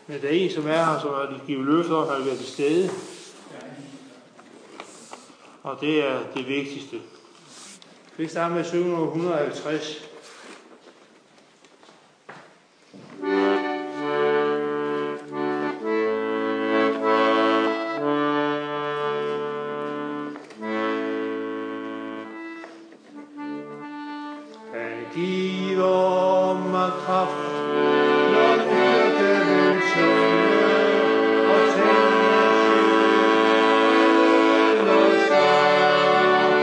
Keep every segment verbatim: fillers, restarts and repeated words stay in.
Men der er en, som er her, som har givet løfter om, at han vil være til stede. Og det er det vigtigste. Vi starter med at synge nummer et hundrede og halvtreds. Han giver mig kraft, når hyrde vil synge, og tænde synet og sang.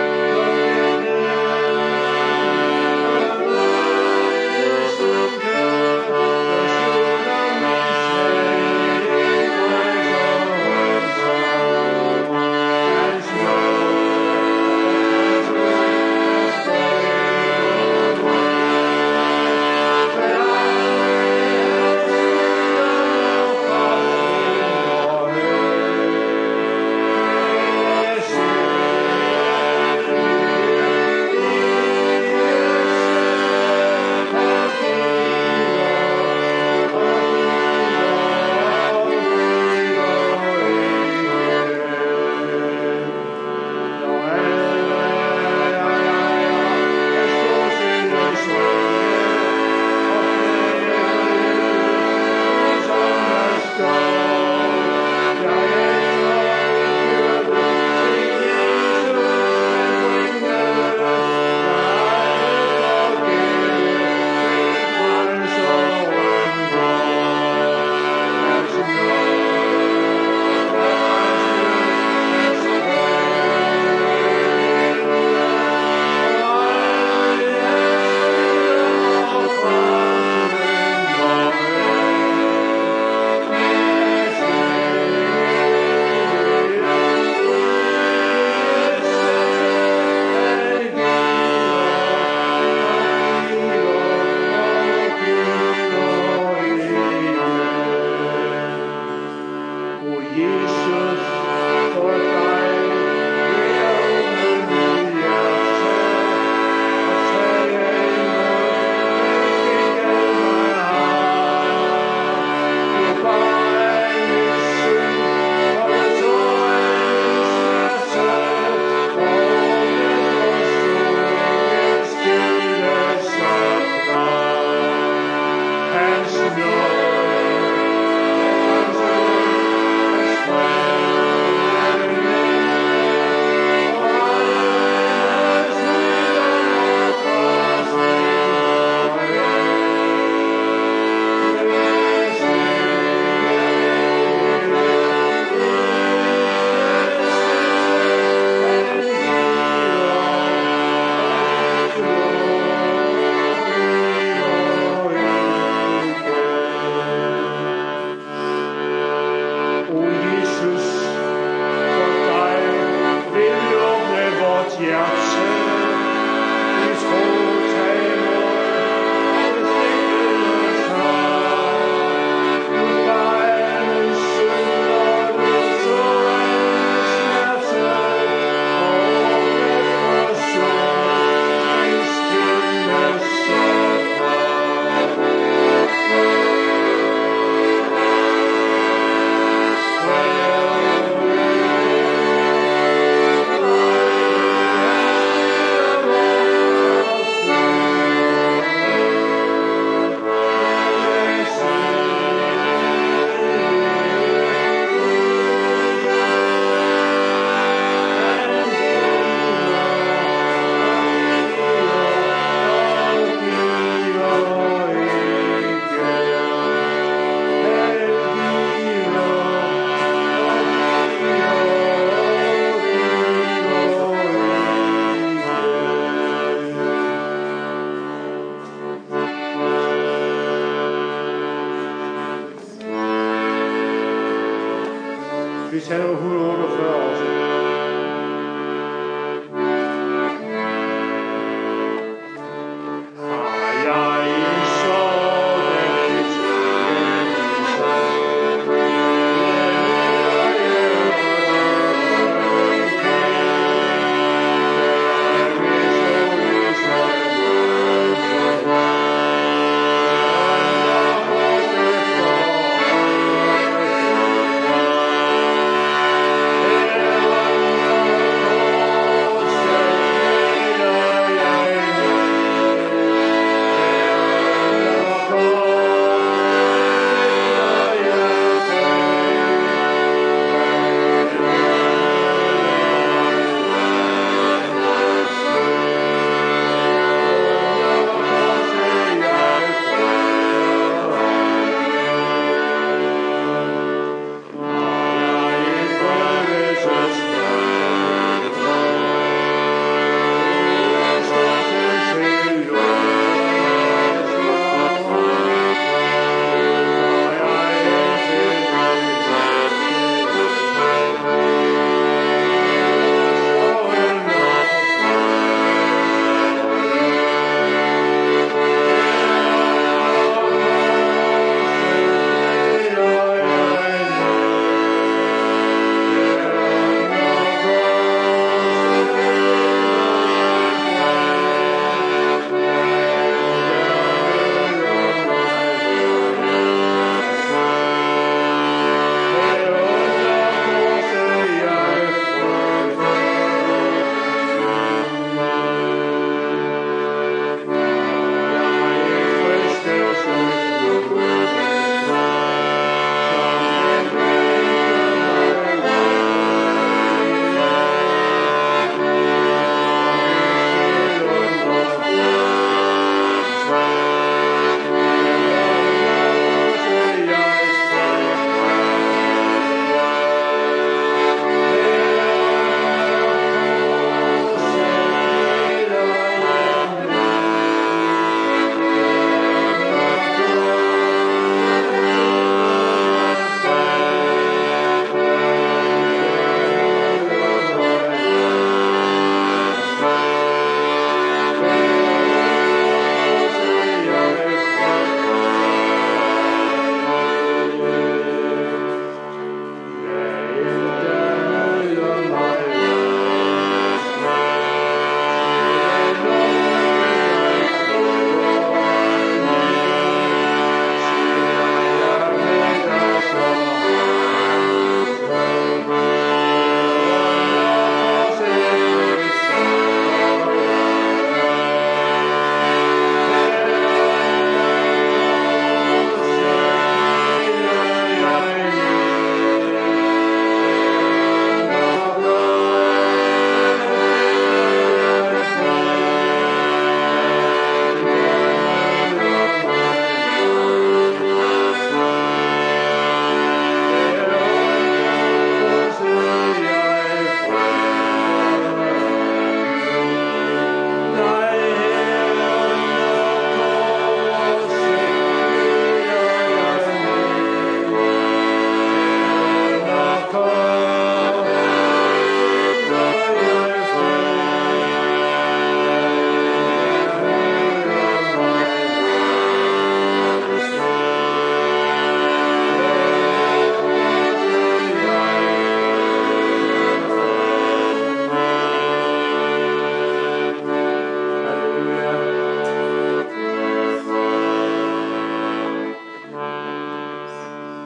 Vi tager nummer et hundrede og otteogfyrre også. Oh,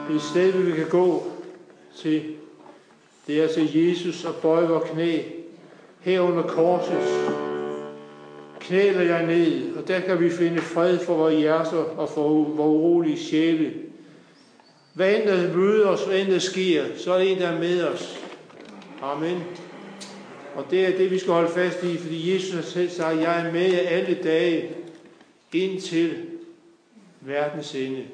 Det sted, vi kan gå til, det er til Jesus og bøje vores knæ. Her under korset knæler jeg ned, og der kan vi finde fred for vores hjerter og for vores urolige sjæle. Hvad end der møder os, hvad end der sker, så er det en, der er med os. Amen. Og det er det, vi skal holde fast i, fordi Jesus har selv sagt, jeg er med jer alle dage indtil verdens ende.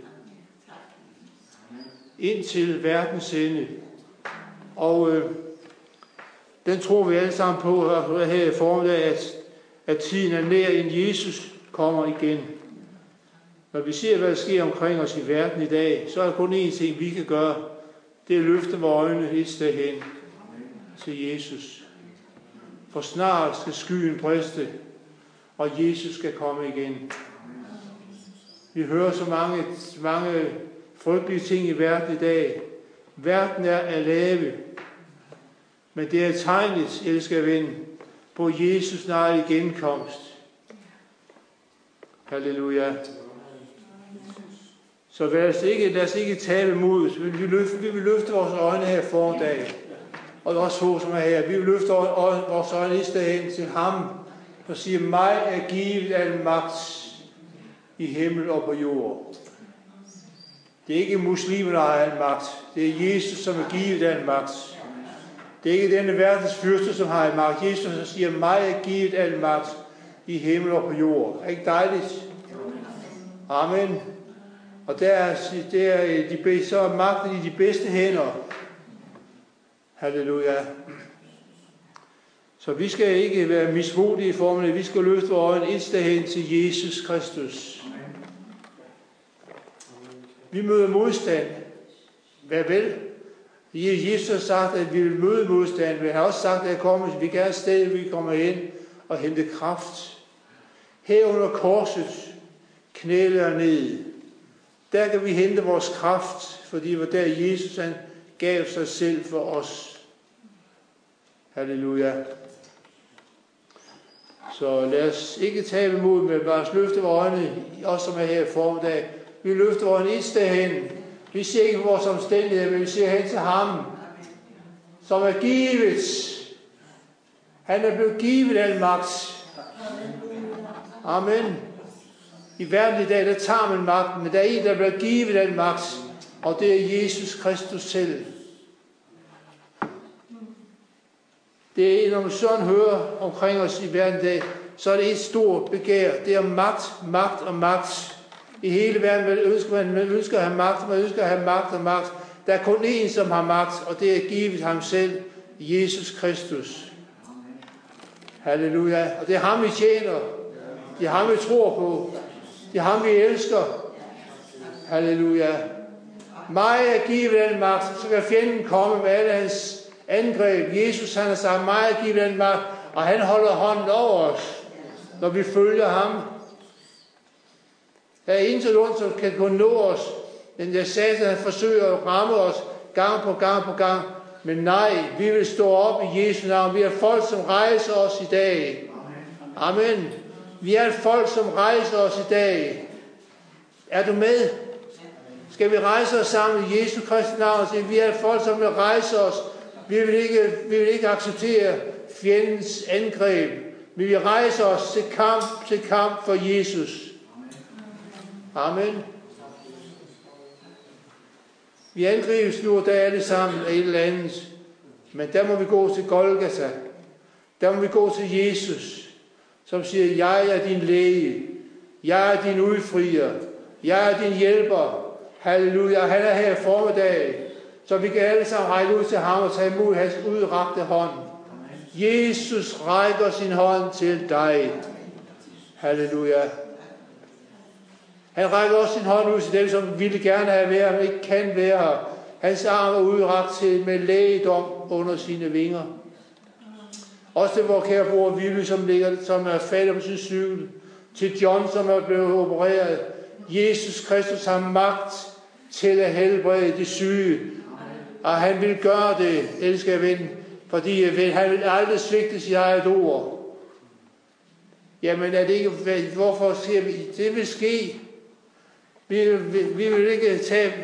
Indtil verdens ende. Og øh, den tror vi alle sammen på her i formiddag, at, at tiden er nær, inden Jesus kommer igen. Når vi ser, hvad der sker omkring os i verden i dag, så er der kun én ting, vi kan gøre. Det er at løfte vores øjne et sted hen til Jesus. For snart skal skyen briste, og Jesus skal komme igen. Vi hører så mange, mange frygtelige ting i verden i dag. Verden er at lave, men det er tegnet, elsker ven, på Jesus snart genkomst. Halleluja. Så lad os ikke, lad os ikke tabe mod. Vi vil, løfte, vi vil løfte vores øjne her formiddag. Og også få, som er her. Vi vil løfte vores øjne i stedet hen til ham, der siger, mig er givet al magt i himmel og på jord. Det er ikke muslimer, der har al magt. Det er Jesus, som er givet al magt. Det er ikke denne verdens fyrste, som har al magt. Jesus, der siger, mig er givet al magt i himmel og på jord. Er ikke dejligt? Amen. Og der er, der er de bedste, så er magten i de bedste hænder. Halleluja. Så vi skal ikke være mismodige i formen, vi skal løfte vores øjne et sted hen til Jesus Kristus. Vi møder modstand. Hvad vel? Jesus har sagt, at vi vil møde modstand, men han har også sagt, at jeg kommer, vi kan have et sted, vi kommer ind og hente kraft. Her under korset knæler ned. Der kan vi hente vores kraft, fordi det var der Jesus han gav sig selv for os. Halleluja. Så lad os ikke tabe mod, men bare løfte vores øjne, også som er her i formiddag. Vi løfter vores øjne et sted hen. Vi ser ikke vores omstændigheder, men vi ser hen til ham, som er givet. Han er blevet givet al magt. Amen. I verden i dag, der tager man magten, men der er en, der bliver givet al magt, og det er Jesus Kristus selv. Det er, når man sådan hører omkring os i verden i dag, så er det et stort begær. Det er magt, magt og magt. I hele verden man ønsker man, man ønsker at have magt, man ønsker at have magt og magt. Der er kun én, som har magt, og det er givet ham selv, Jesus Kristus. Halleluja. Og det er ham, vi tjener. Det er ham, vi tror på. Det er ham, vi elsker. Halleluja. Mig er givet al magt, så kan fjenden komme med alle hans angreb. Jesus han har sagt, mig er givet al magt, og han holder hånden over os, når vi følger ham. Der er intet ondt, som kan kunne nå os. Den der satan, han forsøger at ramme os gang på gang på gang. Men nej, vi vil stå op i Jesu navn. Vi er folk, som rejser os i dag. Amen. Vi er et folk, som rejser os i dag. Er du med? Skal vi rejse os sammen i Jesu Kristi navn? Vi er et folk, som vil rejse os. Vi vil ikke, vi vil ikke acceptere fjendens angreb. Vi vil rejse os til kamp, til kamp for Jesus. Amen. Vi angribes nu og der alle sammen af et eller andet. Men der må vi gå til Golgata. Der må vi gå til Jesus, som siger, jeg er din læge. Jeg er din udfrier. Jeg er din hjælper. Halleluja. Han er her i formiddag. Så vi kan alle sammen række ud til ham og tage imod hans udrakte hånd. Jesus rækker sin hånd til dig. Halleluja. Han rækker også sin hånd ud til dem, som ville gerne have været, men ikke kan være her. Hans arm er udrakt til med lægedom under sine vinger. Også til vores kære bror Willy, som, ligger, som er faldet på sin cykel. Til John, som er blevet opereret. Jesus Kristus har magt til at helbrede de syge. Og han vil gøre det, elsker jeg ven, fordi han vil aldrig svigte sit eget ord. Jamen er det ikke, hvorfor siger vi, det vil ske. Vi, vi, vi vil ikke tage,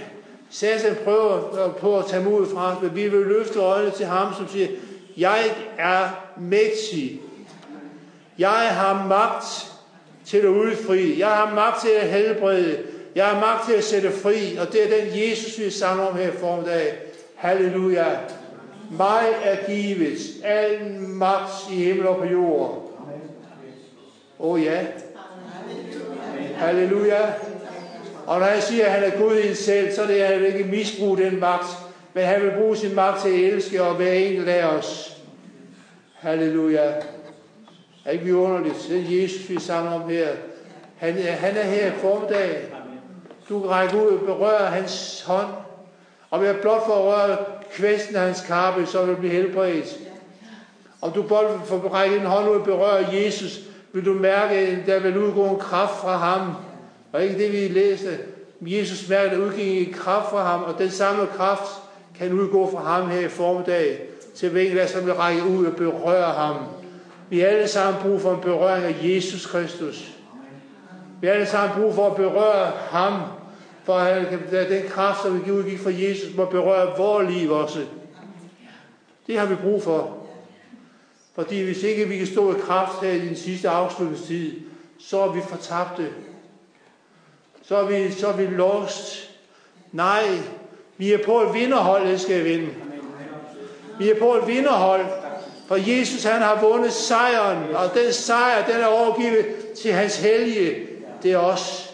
Satan prøver på at tage mod fra os, men vi vil løfte øjnene til ham, som siger, jeg er mægtig. Jeg har magt til at udfri. Jeg har magt til at helbrede. Jeg har magt til at sætte fri. Og det er den Jesus, vi samler om her i formiddag. Halleluja. Mig er givet al magt i himmel og på jorden. Åh oh, ja. Halleluja. Og når jeg siger, at han er Gud i en selv, så er det, at han vil ikke misbruge den magt, men han vil bruge sin magt til at elske og være enkelt af os. Halleluja. Er ikke vi underligt? Det er Jesus, vi samler om her. Han, han er her i formiddag. Du kan række ud og berøre hans hånd. Og ved at blot for at røre kvæsten af hans kappe, så vil du blive helbredt. Om du blot får række en hånd ud og berøre Jesus, vil du mærke, at der vil udgå en kraft fra ham. Og ikke det, vi læste. Jesus mærker, at der udgik en kraft fra ham, og den samme kraft kan udgå fra ham her i formiddag, til hver enkelt, som vil række ud og berøre ham. Vi har alle sammen brug for en berøring af Jesus Kristus. Vi har alle sammen brug for at berøre ham, for at den kraft, som vi udgik fra Jesus, må berøre vores liv også. Det har vi brug for. Fordi hvis ikke vi kan stå i kraft her i den sidste afslutningstid, så er vi fortabte. Så er vi, så er vi lost. Nej, vi er på et vinderhold, det skal jeg vinde. Vi er på et vinderhold, for Jesus han har vundet sejren, og den sejr, den er overgivet til hans hellige. Det er os.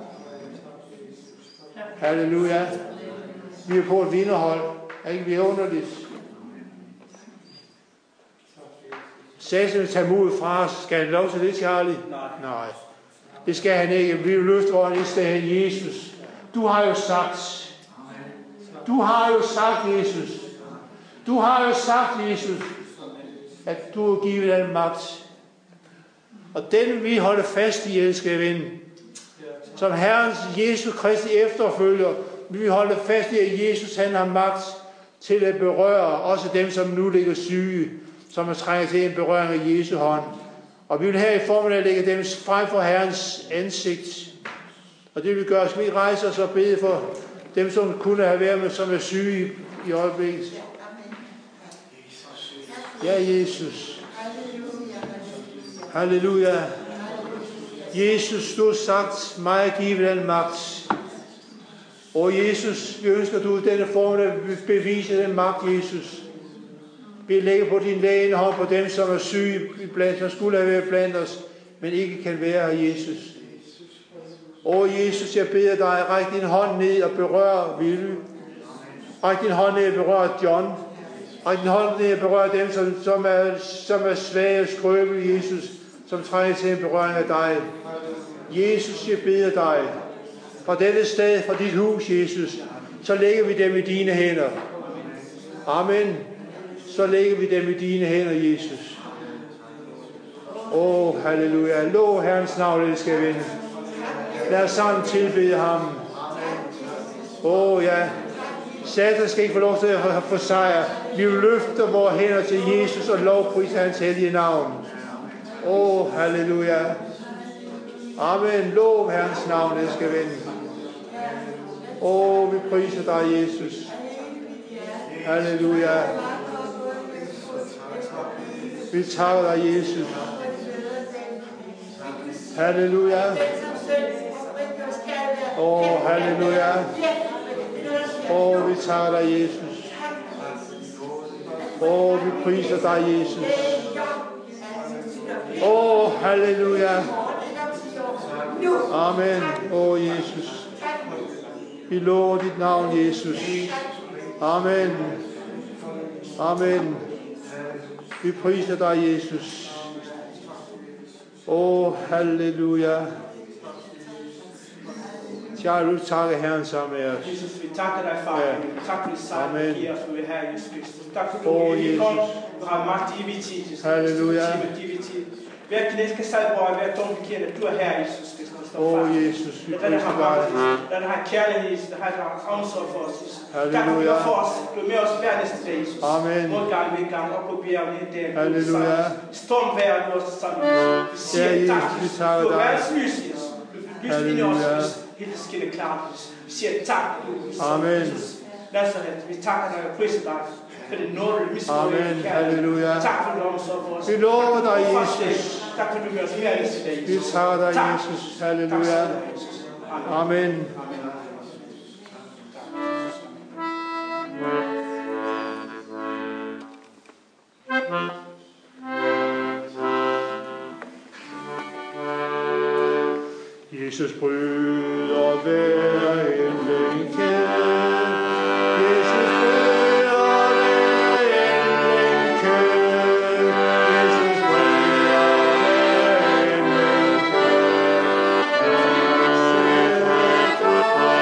Halleluja. Vi er på et vinderhold. Er ikke vi underligt? Satan vil tage mod fra os. Skal han lov til det, Charlie? Nej. Nej. Det skal han ikke. Vi vil løfte vores næste hen, Jesus. Du har jo sagt. Du har jo sagt, Jesus. Du har jo sagt, Jesus, at du har givet den magt. Og den vi holder fast i, elskede ven. Som Herrens Jesus Kristi efterfølger, vil vi holde fast i, at Jesus han har magt til at berøre også dem, som nu ligger syge, som er trængt til en berøring af Jesu hånd. Og vi vil her i formiddag lægge dem frem for Herrens ansigt. Og det vil vi gøre. Skal vi rejse os og bede for dem, som kunne have været med, som er syge i øjeblikket. Ja, Jesus. Halleluja. Jesus, du har sagt, mig er givet den magt. Og Jesus, vi ønsker, du i denne formiddag vil bevise den magt, Jesus. Vi lægger på din lægende hånd på dem, som er syge, blandt, som skulle have været blandt os, men ikke kan være her, Jesus. Åh, Jesus, jeg beder dig, ræk din hånd ned og berør Ville. Ræk din hånd ned og berør John. Ræk din hånd ned og berør dem, som, som, er, som er svage og skrøbelige, Jesus, som trænger til en berøring af dig. Jesus, jeg beder dig, fra dette sted, fra dit hus, Jesus, så lægger vi dem i dine hænder. Amen. Så lægger vi dem i dine hænder, Jesus. Åh, oh, halleluja. Lov Herrens navn, det skal vinde. Lad os sammen tilbede ham. Åh, oh, ja. Satan skal ikke få lov til at få sejr. Vi vil løfte vores hænder til Jesus og lovprise hans hellige navn. Åh, oh, halleluja. Amen. Lov Herrens navn, det skal vinde. Åh, oh, vi priser dig, Jesus. Halleluja. Vi takker dig, Jesus. Halleluja. Åh, oh, halleluja. Åh, oh, vi takker dig, Jesus. Åh, oh, vi priser dig, Jesus. Åh, oh, halleluja. Amen. Åh, oh, Jesus. Vi lover dit navn, Jesus. Amen. Amen. Vi priser dig, Jesus. Åh, oh, halleluja. Jeg vil takke Herren sammen med os. Jesus, vi takker dig, far. Ja. Tak for det sejr, du giver os, du er her, Jesus Kristus. Tak for, du oh, er helligånd. Du har magt i evig tid, Jesus. Halleluja. Hver knæske salgbror, hver dom bekender, du er her, Jesus Kristus. Åh, oh, Jesus, vi priser dig. Lad dig have kærlighed, Jesus. Der har dig omsorg for os, Jesus. Halleluja. Tak for os. Du er med os hver næste dag, Jesus. Amen. Modgang ved gang, op på bjergene i dag. Halleluja. Stormvejr, du er sammen. Vi siger tak, Jesus. Du er verdens lys, Jesus. Lys ind i os, Jesus. Helt skinner klart. Vi siger tak. Amen. Nazaret, vi takker dig og priser dig for det nåde, vi Amen. Halleluja. Tak for det omsorg for os. Vi lover dig, Jesus. Tak for du gør os mere i dag. Vi takker dig, Jesus. Halleluja. Amen. Jesus bryder hver englænke. Jesus bryder hver englænke. Jesus bryder hver englænke. Jeg sætter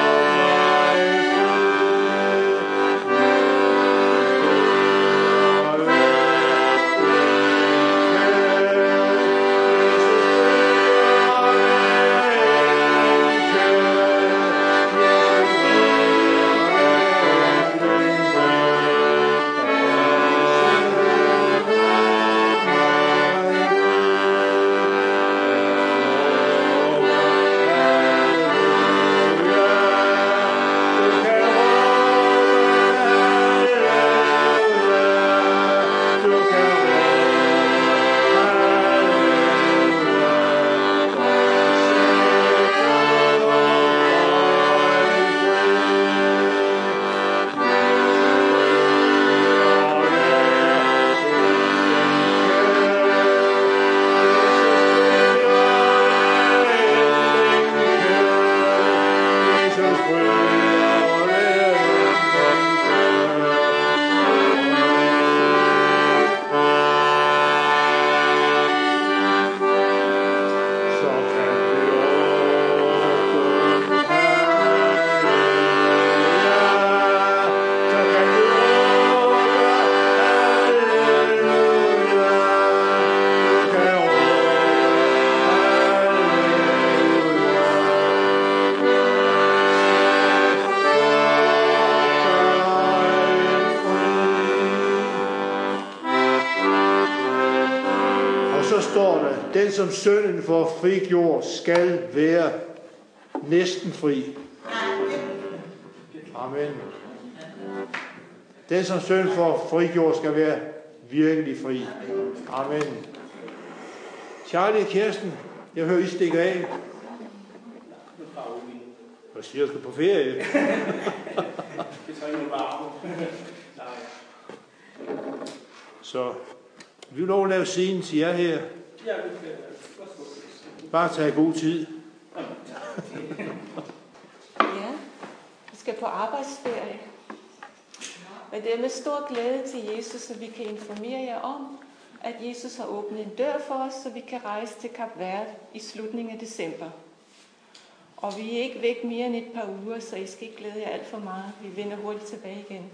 Den, som sønnen får frigjort, skal være næsten fri. Amen. Den, som sønnen får frigjort, skal være virkelig fri. Amen. Charlie og Kirsten, jeg hører, I stikker af. Hvad siger du, skal på ferie? Det tager ikke bare. Så vi vil lov at lave scenen til jer her. Bare tage god tid. Ja, vi skal på arbejdsferie. Og det er med stor glæde til Jesus, at vi kan informere jer om, at Jesus har åbnet en dør for os, så vi kan rejse til Kap Verde i slutningen af december. Og vi er ikke væk mere end et par uger, så I skal ikke glæde jer alt for meget. Vi vender hurtigt tilbage igen.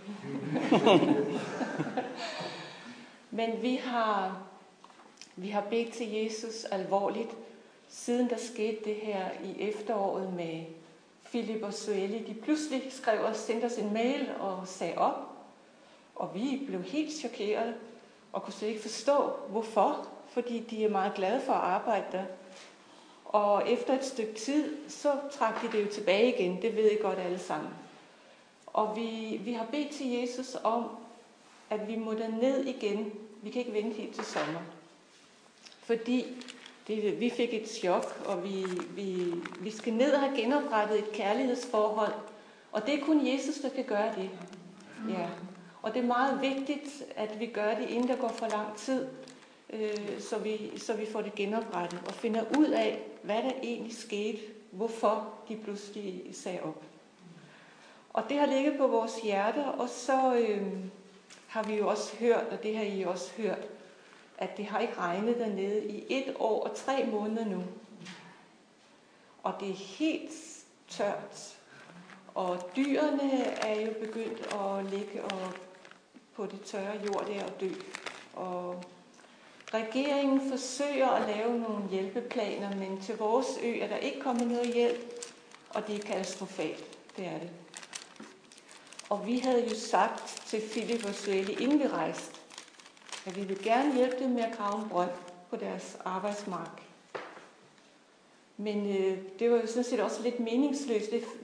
Men vi har, vi har bedt til Jesus alvorligt, siden der skete det her i efteråret med Philip og Sueli. De pludselig skrev og sendte os en mail og sagde op. Og vi blev helt chokeret og kunne slet ikke forstå, hvorfor. Fordi de er meget glade for at arbejde der. Og efter et stykke tid, så trak de det jo tilbage igen. Det ved I godt alle sammen. Og vi, vi har bedt til Jesus om, at vi må ned igen. Vi kan ikke vente helt til sommer. Fordi det, vi fik et chok, og vi, vi, vi skal ned og have genoprettet et kærlighedsforhold. Og det er kun Jesus, der kan gøre det. Ja. Og det er meget vigtigt, at vi gør det, inden der går for lang tid, øh, så, vi, så vi får det genoprettet og finder ud af, hvad der egentlig skete, hvorfor de pludselig sagde op. Og det har ligget på vores hjerter, og så øh, har vi jo også hørt, og det har I også hørt, at det har ikke regnet dernede i et år og tre måneder nu. Og det er helt tørt. Og dyrene er jo begyndt at ligge og på det tørre jord der og dø. Og regeringen forsøger at lave nogle hjælpeplaner, men til vores ø er der ikke kommet noget hjælp, og det er katastrofalt. Det er det. Og vi havde jo sagt til Philip og Sueli, inden vi rejste, at vi vil gerne hjælpe dem med at grave en brønd på deres arbejdsmark. Men øh, det var jo sådan set også lidt meningsløst. Det,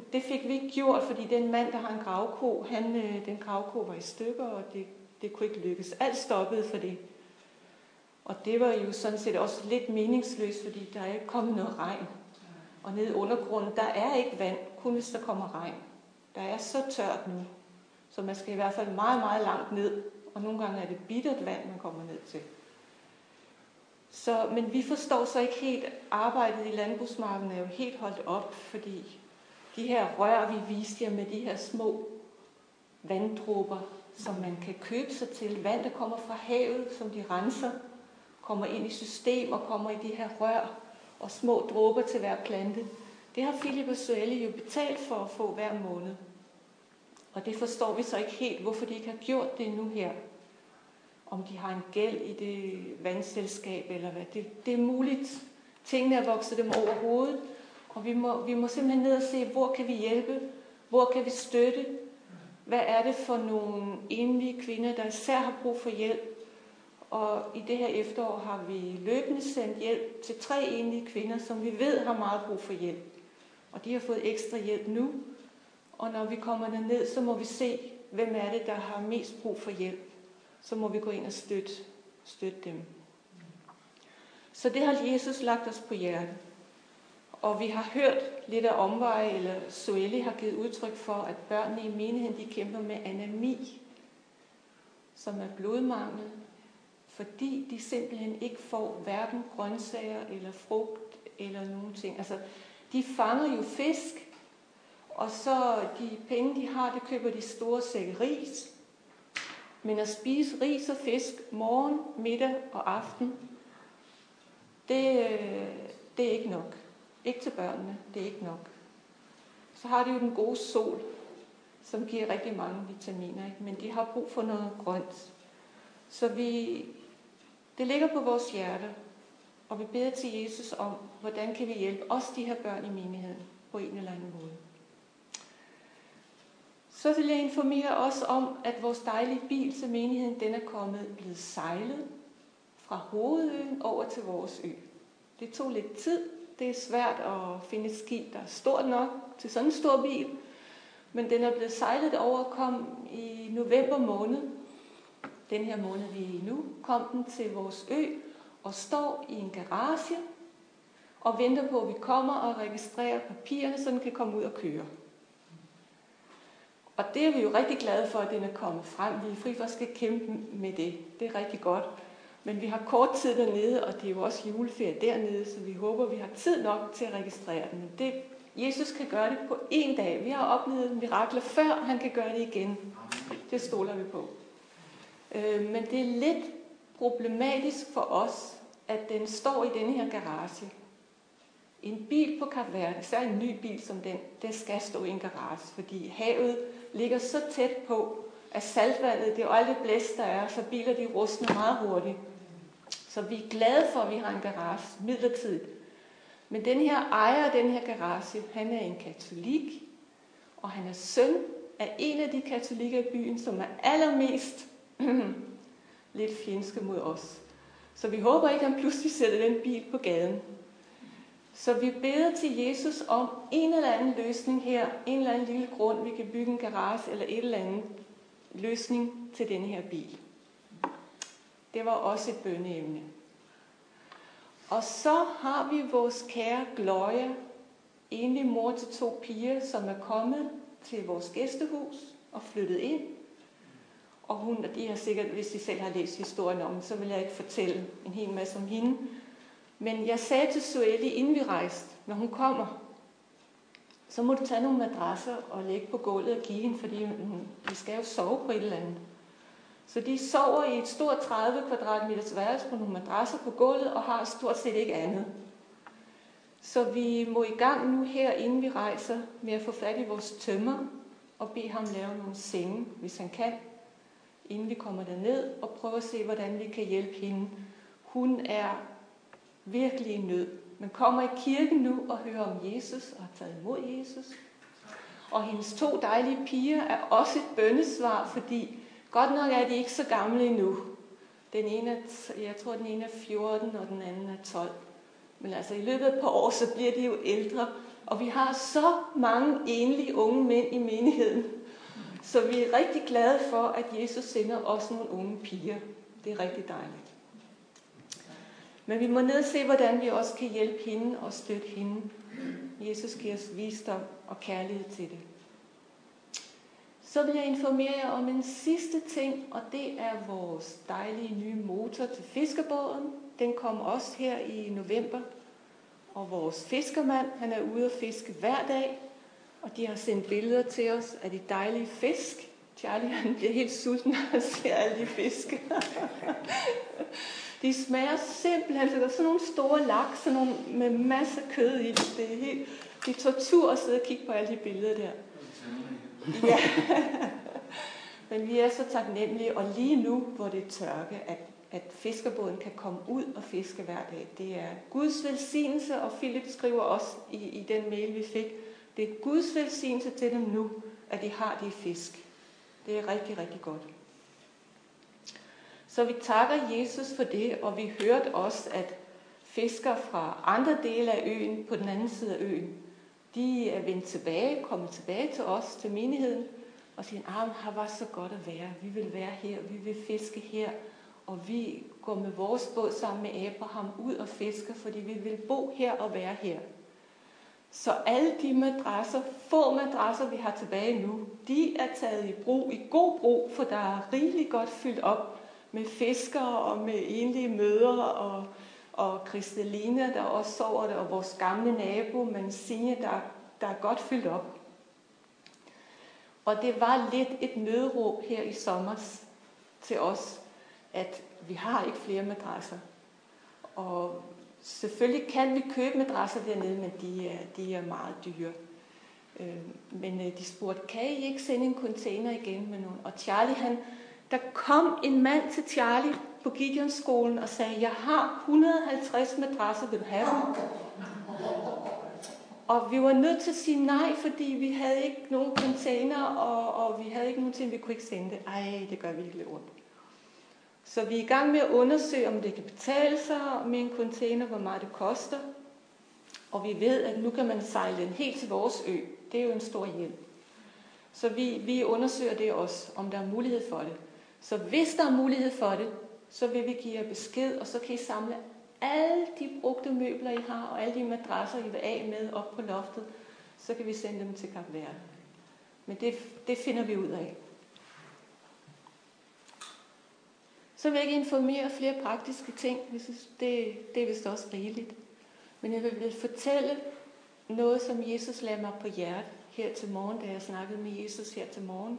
det fik vi ikke gjort, fordi den mand, der har en gravko, han, den gravko var i stykker, og det, det kunne ikke lykkes. Alt stoppede for det. Og det var jo sådan set også lidt meningsløst, fordi der er ikke kommet noget regn. Og nede i undergrunden, der er ikke vand, kun hvis der kommer regn. Der er så tørt nu, så man skal i hvert fald meget, meget langt ned. Og nogle gange er det bittert vand, man kommer ned til. Så, men vi forstår så ikke helt, arbejdet i landbrugsmarken er jo helt holdt op, fordi de her rør, vi viste jer med de her små vanddråber, som man kan købe sig til. Vand, der kommer fra havet, som de renser, kommer ind i system og kommer i de her rør og små dråber til hver plante. Det har Philip og Suelle jo betalt for at få hver måned. Og det forstår vi så ikke helt, hvorfor de ikke har gjort det nu her. Om de har en gæld i det vandselskab eller hvad. Det, det er muligt. Tingene er vokset dem over hovedet. Og vi må, vi må simpelthen ned og se, hvor kan vi hjælpe? Hvor kan vi støtte? Hvad er det for nogle enlige kvinder, der især har brug for hjælp? Og i det her efterår har vi løbende sendt hjælp til tre enlige kvinder, som vi ved har meget brug for hjælp. Og de har fået ekstra hjælp nu. Og når vi kommer derned, så må vi se, hvem er det, der har mest brug for hjælp. Så må vi gå ind og støtte, støtte dem. Så det har Jesus lagt os på hjertet. Og vi har hørt lidt af omveje, eller Suelle har givet udtryk for, at børnene i menigheden, de kæmper med anemi, som er blodmangel, fordi de simpelthen ikke får hverken grøntsager eller frugt eller nogen ting. Altså, de fanger jo fisk, og så de penge, de har, det køber de store sække ris. Men at spise ris og fisk morgen, middag og aften, det, det er ikke nok. Ikke til børnene, det er ikke nok. Så har de jo den gode sol, som giver rigtig mange vitaminer, ikke? Men de har brug for noget grønt. Så vi, det ligger på vores hjerte, og vi beder til Jesus om, hvordan kan vi hjælpe os, de her børn i menigheden, på en eller anden måde. Så vil jeg informere os om, at vores dejlige bil til menigheden, den er kommet blevet sejlet fra hovedøen over til vores ø. Det tog lidt tid. Det er svært at finde et skib, der er stort nok til sådan en stor bil. Men den er blevet sejlet over og kom i november måned. Den her måned, vi er i nu, kom den til vores ø og står i en garage og venter på, at vi kommer og registrerer papirerne, så den kan komme ud og køre. Og det er vi jo rigtig glade for, at den er kommet frem. Vi er fri for at skal kæmpe med det. Det er rigtig godt. Men vi har kort tid dernede, og det er jo også juleferie dernede, så vi håber, vi har tid nok til at registrere den. Det, Jesus kan gøre det på én dag. Vi har oplevet mirakler før, han kan gøre det igen. Det stoler vi på. Øh, men det er lidt problematisk for os, at den står i denne her garage. En bil på Kap Verde, så en ny bil som den, den skal stå i en garage, fordi havet ligger så tæt på, at saltvandet, det er jo aldrig blæst, der er, så biler de rustner meget hurtigt. Så vi er glade for, at vi har en garage midlertidigt. Men den her ejer af den her garage, han er en katolik, og han er søn af en af de katolikker i byen, som er allermest lidt fjendske mod os. Så vi håber ikke, at han pludselig sætter den bil på gaden. Så vi beder til Jesus om en eller anden løsning her, en eller anden lille grund, vi kan bygge en garage eller et eller andet løsning til denne her bil. Det var også et bønneemne. Og så har vi vores kære Gloria, enlig mor til to piger, som er kommet til vores gæstehus og flyttet ind. Og hun, og de har sikkert, hvis I selv har læst historien om, så vil jeg ikke fortælle en hel masse om hende. Men jeg sagde til Suelle, inden vi rejste, når hun kommer, så må du tage nogle madrasser og lægge på gulvet og give hende, fordi vi skal jo sove på et eller andet. Så de sover i et stort tredive kvadratmeters værelse på nogle madrasser på gulvet og har stort set ikke andet. Så vi må i gang nu her, inden vi rejser, med at få fat i vores tømmer og bede ham lave nogle senge, hvis han kan, inden vi kommer derned og prøver at se, hvordan vi kan hjælpe hende. Hun er virkelig i nød. Man kommer i kirken nu og hører om Jesus og har taget imod Jesus. Og hendes to dejlige piger er også et bønnesvar, fordi godt nok er de ikke så gamle endnu. Den ene er, jeg tror, den ene er fjorten, og den anden er tolv. Men altså i løbet af et par år, så bliver de jo ældre. Og vi har så mange enlige unge mænd i menigheden. Så vi er rigtig glade for, at Jesus sender også nogle unge piger. Det er rigtig dejligt. Men vi må ned og se, hvordan vi også kan hjælpe hende og støtte hende. Jesus giver os visdom og kærlighed til det. Så vil jeg informere jer om en sidste ting, og det er vores dejlige nye motor til fiskerbåden. Den kommer også her i november. Og vores fiskermand, han er ude at fiske hver dag. Og de har sendt billeder til os af de dejlige fisk. Charlie, han bliver helt sulten, når han ser alle de fisk. De smager simpelthen, så der er sådan nogle store laks, sådan nogle med masser af kød i. Det er helt, det er tortur at sidde og kigge på alle de billeder der. Ja. Men vi er så taknemmelige, og lige nu, hvor det er tørke, at, at fiskerbåden kan komme ud og fiske hver dag. Det er Guds velsignelse, og Philip skriver også i, i den mail, vi fik, det er Guds velsignelse til dem nu, at de har de fisk. Det er rigtig, rigtig godt. Så vi takker Jesus for det, og vi hørte også, at fiskere fra andre dele af øen, på den anden side af øen, de er vendt tilbage, kommet tilbage til os, til menigheden, og siger, ah, her var så godt at være. Vi vil være her, vi vil fiske her, og vi går med vores båd sammen med Abraham ud og fisker, fordi vi vil bo her og være her. Så alle de madrasser, få madrasser, vi har tilbage nu, de er taget i brug, i god brug, for der er rigeligt godt fyldt op med fiskere og med enlige mødre og, og Kristalina, der også sover der, og vores gamle nabo, Mancine, der, der er godt fyldt op. Og det var lidt et nødråb her i sommer til os, at vi har ikke flere madrasser. Og selvfølgelig kan vi købe madrasser dernede, men de er, de er meget dyre. Men de spurgte, kan I ikke sende en container igen med nogen? Og Charlie, han, der kom en mand til Charlie på Gideonskolen og sagde, jeg har et hundrede og halvtreds madrasser, vil du have dem? Og vi var nødt til at sige nej, fordi vi havde ikke nogen container, og, og vi havde ikke nogen ting, vi kunne ikke sende det. Ej, det gør virkelig ondt. Så vi er i gang med at undersøge, om det kan betale sig med en container, hvor meget det koster. Og vi ved, at nu kan man sejle den helt til vores ø. Det er jo en stor hjælp. Så vi, vi undersøger det også, om der er mulighed for det. Så hvis der er mulighed for det, så vil vi give jer besked, og så kan I samle alle de brugte møbler, I har, og alle de madrasser, I vil af med op på loftet. Så kan vi sende dem til Kap Verde. Men det, det finder vi ud af. Så vil jeg ikke informere flere praktiske ting. Jeg synes, det, det er vist også rigeligt. Men jeg vil fortælle noget, som Jesus lagde mig på hjertet her til morgen, da jeg snakkede med Jesus her til morgen.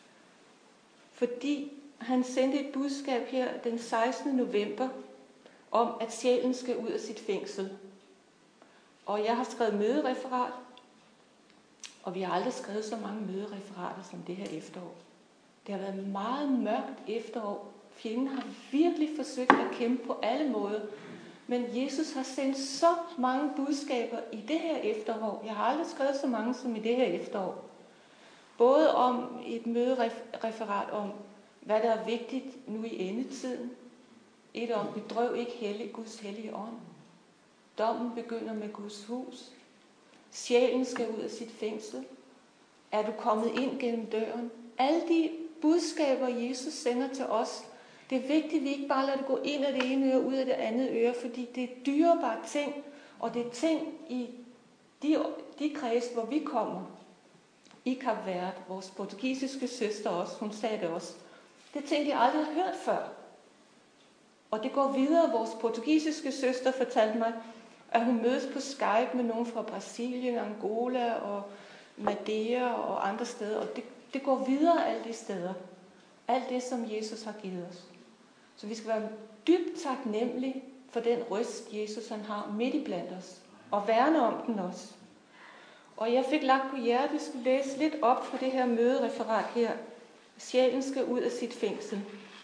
Fordi han sendte et budskab her den sekstende november, om at sjælen skal ud af sit fængsel. Og jeg har skrevet mødereferat, og vi har aldrig skrevet så mange mødereferater som det her efterår. Det har været et meget mørkt efterår. Fjenden har virkelig forsøgt at kæmpe på alle måder. Men Jesus har sendt så mange budskaber i det her efterår. Jeg har aldrig skrevet så mange som i det her efterår. Både om et mødereferat om, hvad der er vigtigt nu i endetiden. Et om, bedrøv ikke hellig, Guds hellige ånd. Dommen begynder med Guds hus. Sjælen skal ud af sit fængsel. Er du kommet ind gennem døren? Alle de budskaber, Jesus sender til os, det er vigtigt, at vi ikke bare lader det gå ind af det ene øre, ud af det andet øre, fordi det er dyrebare ting, og det er ting i de, de kreds, hvor vi kommer. I Kap Verde, vores portugisiske søster også, hun sagde det også. Det er ting, de aldrig har hørt før. Og det går videre. Vores portugisiske søster fortalte mig, at hun mødes på Skype med nogen fra Brasilien, Angola og Madeira og andre steder. Og det, det går videre alle de steder. Alt det, som Jesus har givet os. Så vi skal være dybt taknemmelige for den røst, Jesus han har midt i blandt os. Og værne om den også. Og jeg fik lagt på hjertet, jeg skulle læse lidt op for det her mødereferat her. Sjælen skal ud af sit fængsel.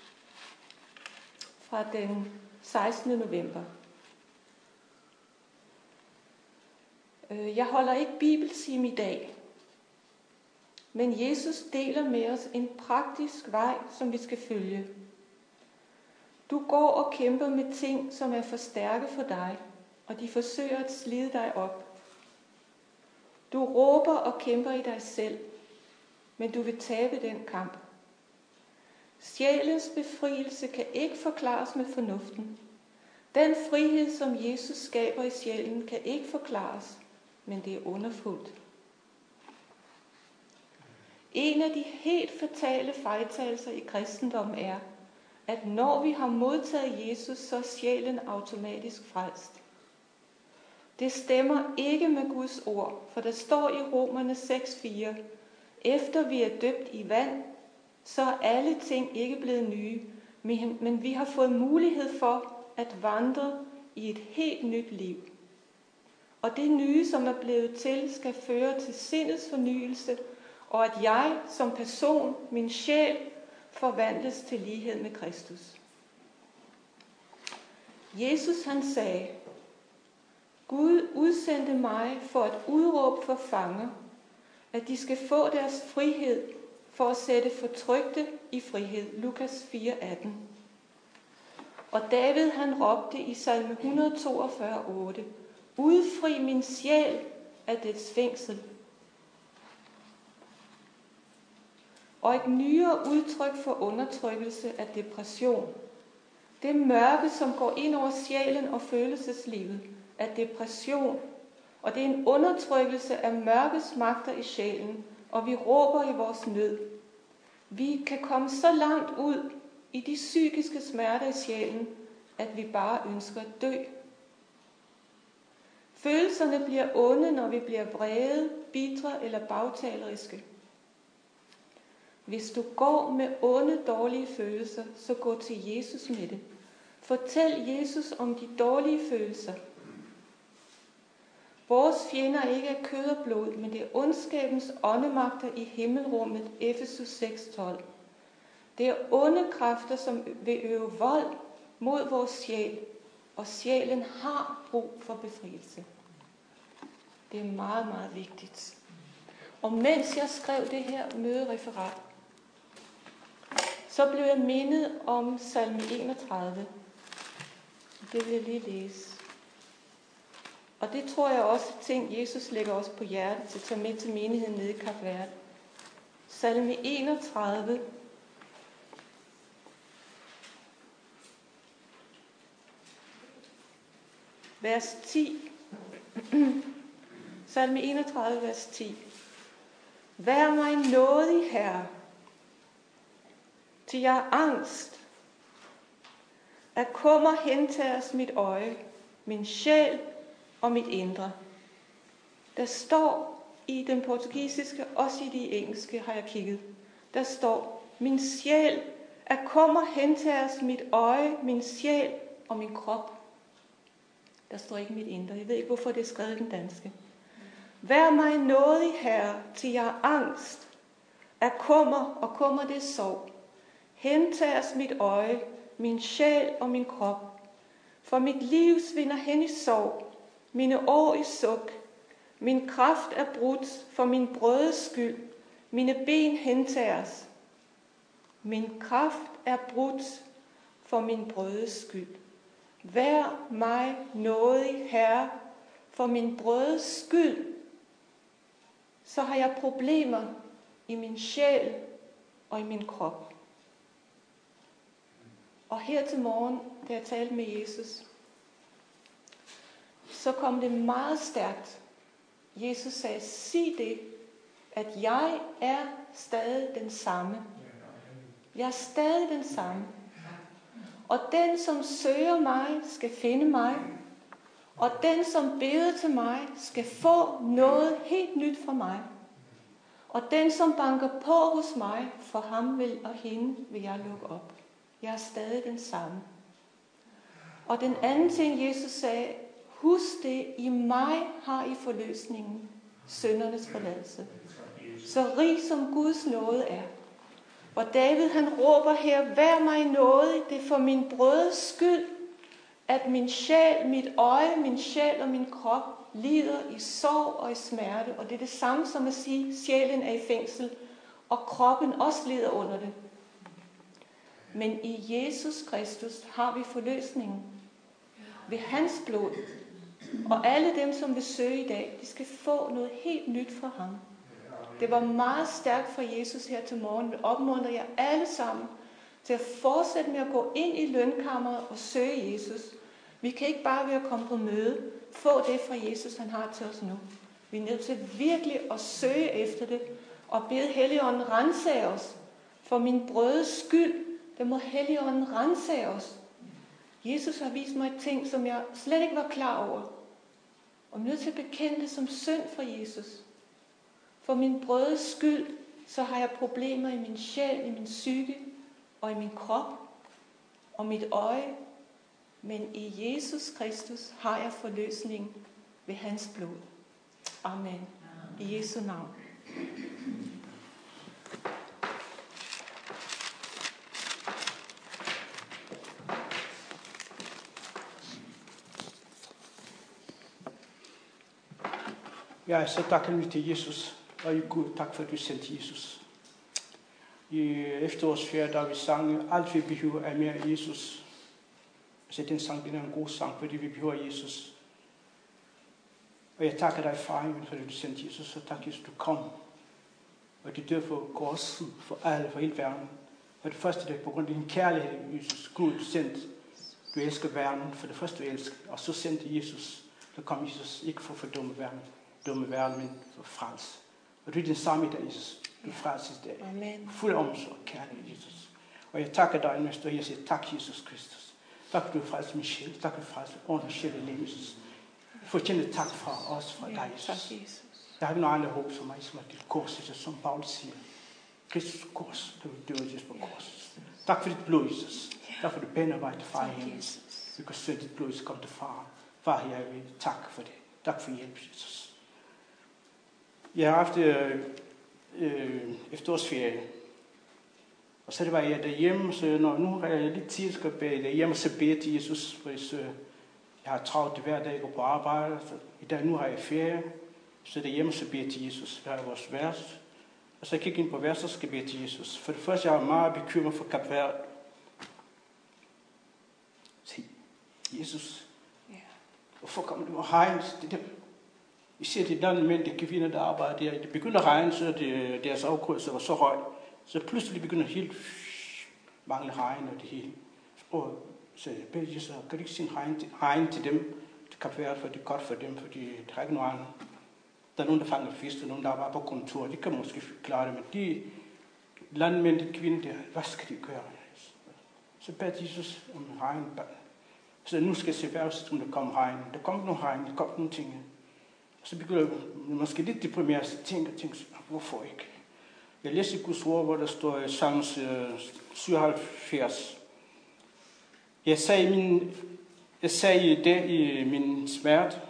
Fra den sekstende november. Jeg holder ikke bibeltime i dag. Men Jesus deler med os en praktisk vej, som vi skal følge. Du går og kæmper med ting, som er for stærke for dig, og de forsøger at slide dig op. Du råber og kæmper i dig selv, men du vil tabe den kamp. Sjælens befrielse kan ikke forklares med fornuften. Den frihed, som Jesus skaber i sjælen, kan ikke forklares, men det er underfuldt. En af de helt fatale fejltagelser i kristendommen er, at når vi har modtaget Jesus, så er sjælen automatisk frelst. Det stemmer ikke med Guds ord, for der står i Romerne seks fire, efter vi er døbt i vand, så er alle ting ikke blevet nye, men vi har fået mulighed for at vandre i et helt nyt liv. Og det nye, som er blevet til, skal føre til sindets fornyelse, og at jeg som person, min sjæl, forvandles til lighed med Kristus. Jesus han sagde, Gud udsendte mig for at udråbe for fanger, at de skal få deres frihed for at sætte fortrykte i frihed. Lukas fire atten. Og David han råbte i salme et hundrede toogfyrre otte, udfri min sjæl af dets fængsel. Og et nyere udtryk for undertrykkelse af depression. Det mørke, som går ind over sjælen og følelseslivet, er depression. Og det er en undertrykkelse af mørkets magter i sjælen, og vi råber i vores nød. Vi kan komme så langt ud i de psykiske smerter i sjælen, at vi bare ønsker at dø. Følelserne bliver onde, når vi bliver vrede, bitre eller bagtaleriske. Hvis du går med onde, dårlige følelser, så gå til Jesus med det. Fortæl Jesus om de dårlige følelser. Vores fjender er ikke af kød og blod, men det er ondskabens åndemagter i himmelrummet, Efesus seks tolv. Det er onde kræfter, som vil øve vold mod vores sjæl, og sjælen har brug for befrielse. Det er meget, meget vigtigt. Og mens jeg skrev det her mødereferat, så blev jeg mindet om salme enogtredive. Det vil jeg lige læse. Og det tror jeg også er ting, Jesus lægger os på hjertet til at tage med til menigheden nede i Kap Verde. Salme enogtredive. Vers ti. Salme enogtredive, vers ti. Vær mig nådig, Herre, til jeg er angst. At kummer hentages mit øje, min sjæl og mit indre. Der står i den portugisiske, også i de engelske har jeg kigget, der står, min sjæl, at kummer hentages mit øje, min sjæl og min krop. Der står ikke mit indre. Jeg ved ikke, hvorfor det er skrevet i den danske. Vær mig nådig, Herre, til jeg er angst. Af kummer, og kummer det er sorg. Hentages mit øje, min sjæl og min krop. For mit liv svinder hen i sorg, mine år i suk. Min kraft er brudt for min brødes skyld. Mine ben hentages. Min kraft er brudt for min brødes skyld. Vær mig nådig, Herre, for min brødes skyld. Så har jeg problemer i min sjæl og i min krop. Og her til morgen, da jeg talte med Jesus, så kom det meget stærkt. Jesus sagde, sig det, at jeg er stadig den samme. Jeg er stadig den samme. Og den, som søger mig, skal finde mig. Og den, som beder til mig, skal få noget helt nyt fra mig. Og den, som banker på hos mig, for ham vil og hende vil jeg lukke op. Jeg er stadig den samme. Og den anden ting, Jesus sagde, husk det, i mig har I forløsningen, syndernes forladelse. Så rig som Guds nåde er. Og David han råber her, vær mig nådig, det er for min brødes skyld, at min sjæl, mit øje, min sjæl og min krop lider i sorg og i smerte. Og det er det samme som at sige, at sjælen er i fængsel, og kroppen også lider under det. Men i Jesus Kristus har vi forløsningen. Ved hans blod, Og alle dem, som vil søge i dag, de skal få noget helt nyt fra ham. Det var meget stærkt fra Jesus her til morgen. Vi opmuntrer jer alle sammen til at fortsætte med at gå ind i lønkammeret og søge Jesus. Vi kan ikke bare ved at komme på møde, få det fra Jesus, han har til os nu. Vi er nødt til virkelig at søge efter det, og bede Helligånden rensage os. For min brødes skyld, der må Helligånden rensage os. Jesus har vist mig ting, som jeg slet ikke var klar over. Og jeg er nødt til at bekende det som synd for Jesus. For min brødes skyld, så har jeg problemer i min sjæl, i min psyke og i min krop og mit øje. Men i Jesus Kristus har jeg forløsning ved hans blod. Amen. I Jesu navn. Jeg er så taknemmelig til Jesus, og i Gud, tak for at du sendte Jesus. I efterårsferie, da vi sang, alt vi behøver er mere Jesus. Så den sang, den er en god sang, fordi vi behøver Jesus. Og jeg takker dig, far, fordi du sendte Jesus, og tak, Jesus, du kom. Og det dør for os, for alle, for hele verden. For det første, det er på grund af din kærlighed, Jesus. Gud, du sendte. Du elsker verden, for det første, du elsker. Og så sendte Jesus. Så kom Jesus ikke for at fordumme verden, dumme verden, men for frels. Og du er den samme i dag, Jesus. Du frelses i dag. Amen. Fuld omsorg, kærlighed, Jesus. Og jeg takker dig, når jeg står her og siger, tak, Jesus Kristus. Tak, at du er frelst min sjæl. Tak, at du er frelst ordentlig sjæl i livet, Jesus. Fortjent tak fra os, fra dig, Jesus. Jeg har ikke nogen andre håb som mig, som er dit kors, Jesus, som Paulus siger. Kristus kors, du døde Jesus på korset. Tak for dit blod, Jesus. Tak for det pæne vej til far i himlen. Vi kan søge dit blod, så kom til far. Far, jeg vil tak for det. Tak for hjælp, Jesus. Jeg har haft øh, øh, efterårsferie. Og så det var jeg derhjemme, så når nu har jeg lidt tid, skal jeg derhjemme og så bede til Jesus, hvis øh, jeg har travlt det hver dag, jeg går på arbejde. Så i dag nu har jeg ferie, så derhjemme så beder til Jesus. Vi har vores vers. Og så jeg kigger ind på vers, så skal jeg bede til Jesus. For det første, jeg er meget bekymret for Kap Verde. Se, Jesus, hvorfor kommer det med regn? Det der, vi ser de der mænd, de kvinder, der arbejder der. Det begynder at regne, så det, deres afgrødelse var så høj. Så pludselig begynder helt mangle regn og det hele. Og så jeg beder Jesus, kan du ikke sige regn til, regn til dem, til Kap Verde, for det er godt for dem, fordi det er ikke noget andet. Der er nogen, der fanger fisk, og nogen, der var på kontor. De kan måske klare det, men de landmænd, de kvinder der, hvad skal de gøre? Så beder Jesus om regn. Så nu skal jeg se værst, om der kommer regn. Der kommer nogle regn, der kommer nogle ting. Og så begynder jeg måske lidt deprimeret, så tænker jeg, hvorfor ikke? Jeg læser i Guds ord, hvor der står i Salms syvoghalvfjerds. Jeg sagde, min, jeg sagde i dag i min smerte,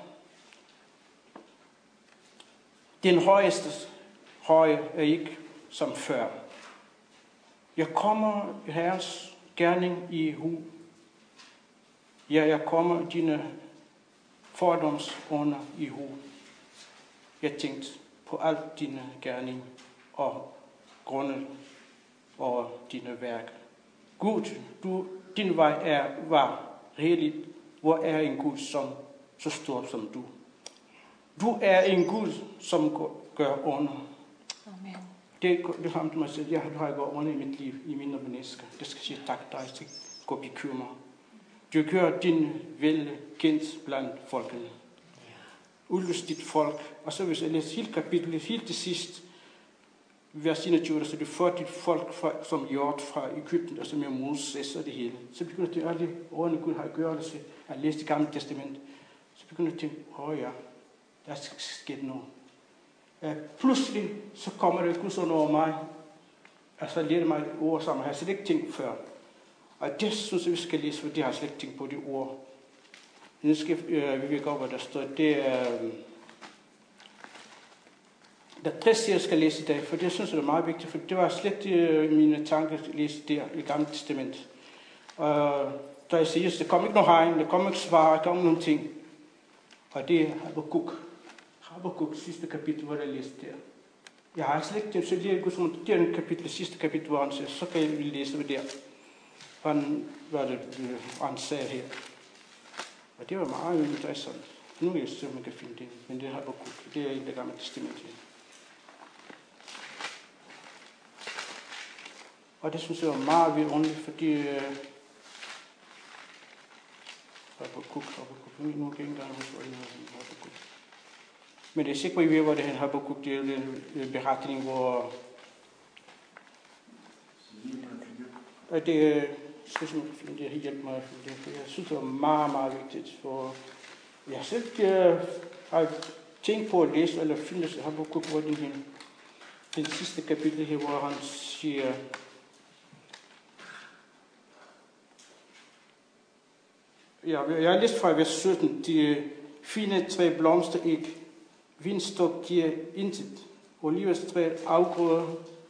den højeste høje er ikke som før. Jeg kommer i Herrens gerning i hu. Ja, jeg kommer dine fordomsunder i hu. Jeg tænkte på alt dine gerning og grunde og dine værk. Gud, du, din vej er, var hellig. Hvor er en Gud som, så stor som du? Du er en Gud, som gør under. Amen. Det, det har man sagt, jeg har gået under i mit liv, i mine mennesker. Det skal sige tak dig, til gå bekymre. Du gør din vilje kendt blandt folkene. Udløs dit folk. Og så hvis jeg læser hele kapitlet, helt til sidst, vers enogtyve, så du får dit folk fra, som hjort fra Egypten, og som er Moses og det hele. Så begynder det alle ordene Gud har gjort, så jeg læste det gamle testament. Så begynder jeg at tænke, åh oh ja, der er sket noget. Uh, pludselig så kommer det Guds ord over mig, og så lærer mig et ord, som jeg har slet ikke tænkt før. Og det synes jeg, vi skal læse, for det har jeg slet ikke tænkt på, det ord. Nu skal uh, vi vil gå, hvad der står. Det er, uh, der er tre steder, jeg skal læse i dag, for det synes jeg er meget vigtigt, for det var slet uh, mine tanker at læse der i Gamle Testament. Og uh, da jeg siger, der kommer ikke noget regn, der kommer ikke svar, der kommer nogle ting. Og det er Habakuk. Habakuk, sidste kapitel, hvor jeg læste der. Jeg har slet ikke, så lige det er en kapitel, sidste kapitel, hvor han siger, så kan jeg læse det der. Hvad, hvad det, han sagde her. Og det var meget interessant. Nu vil jeg se, om man kan finde det. Men det er Habakkuk. Det er en, der gamle testament til. Og det synes jeg var meget vidunderligt, fordi øh, Habakkuk, Habakkuk, nu kan jeg ikke engang huske, hvad det er Habakkuk. Men det er sikkert, at I ved, hvor det er Habakkuk, det er en beretning, hvor og det skal simpelthen det hjælpe mig, for jeg synes, det var meget, meget vigtigt, for jeg selv jeg har tænkt på at læse, eller finde Habakkuk, hvor den, den, den sidste kapitel her, hvor han siger, ja, jeg har læst fra vers sytten, de fine træ blomster ikke, vindstok giver intet, olivestræ afgrøder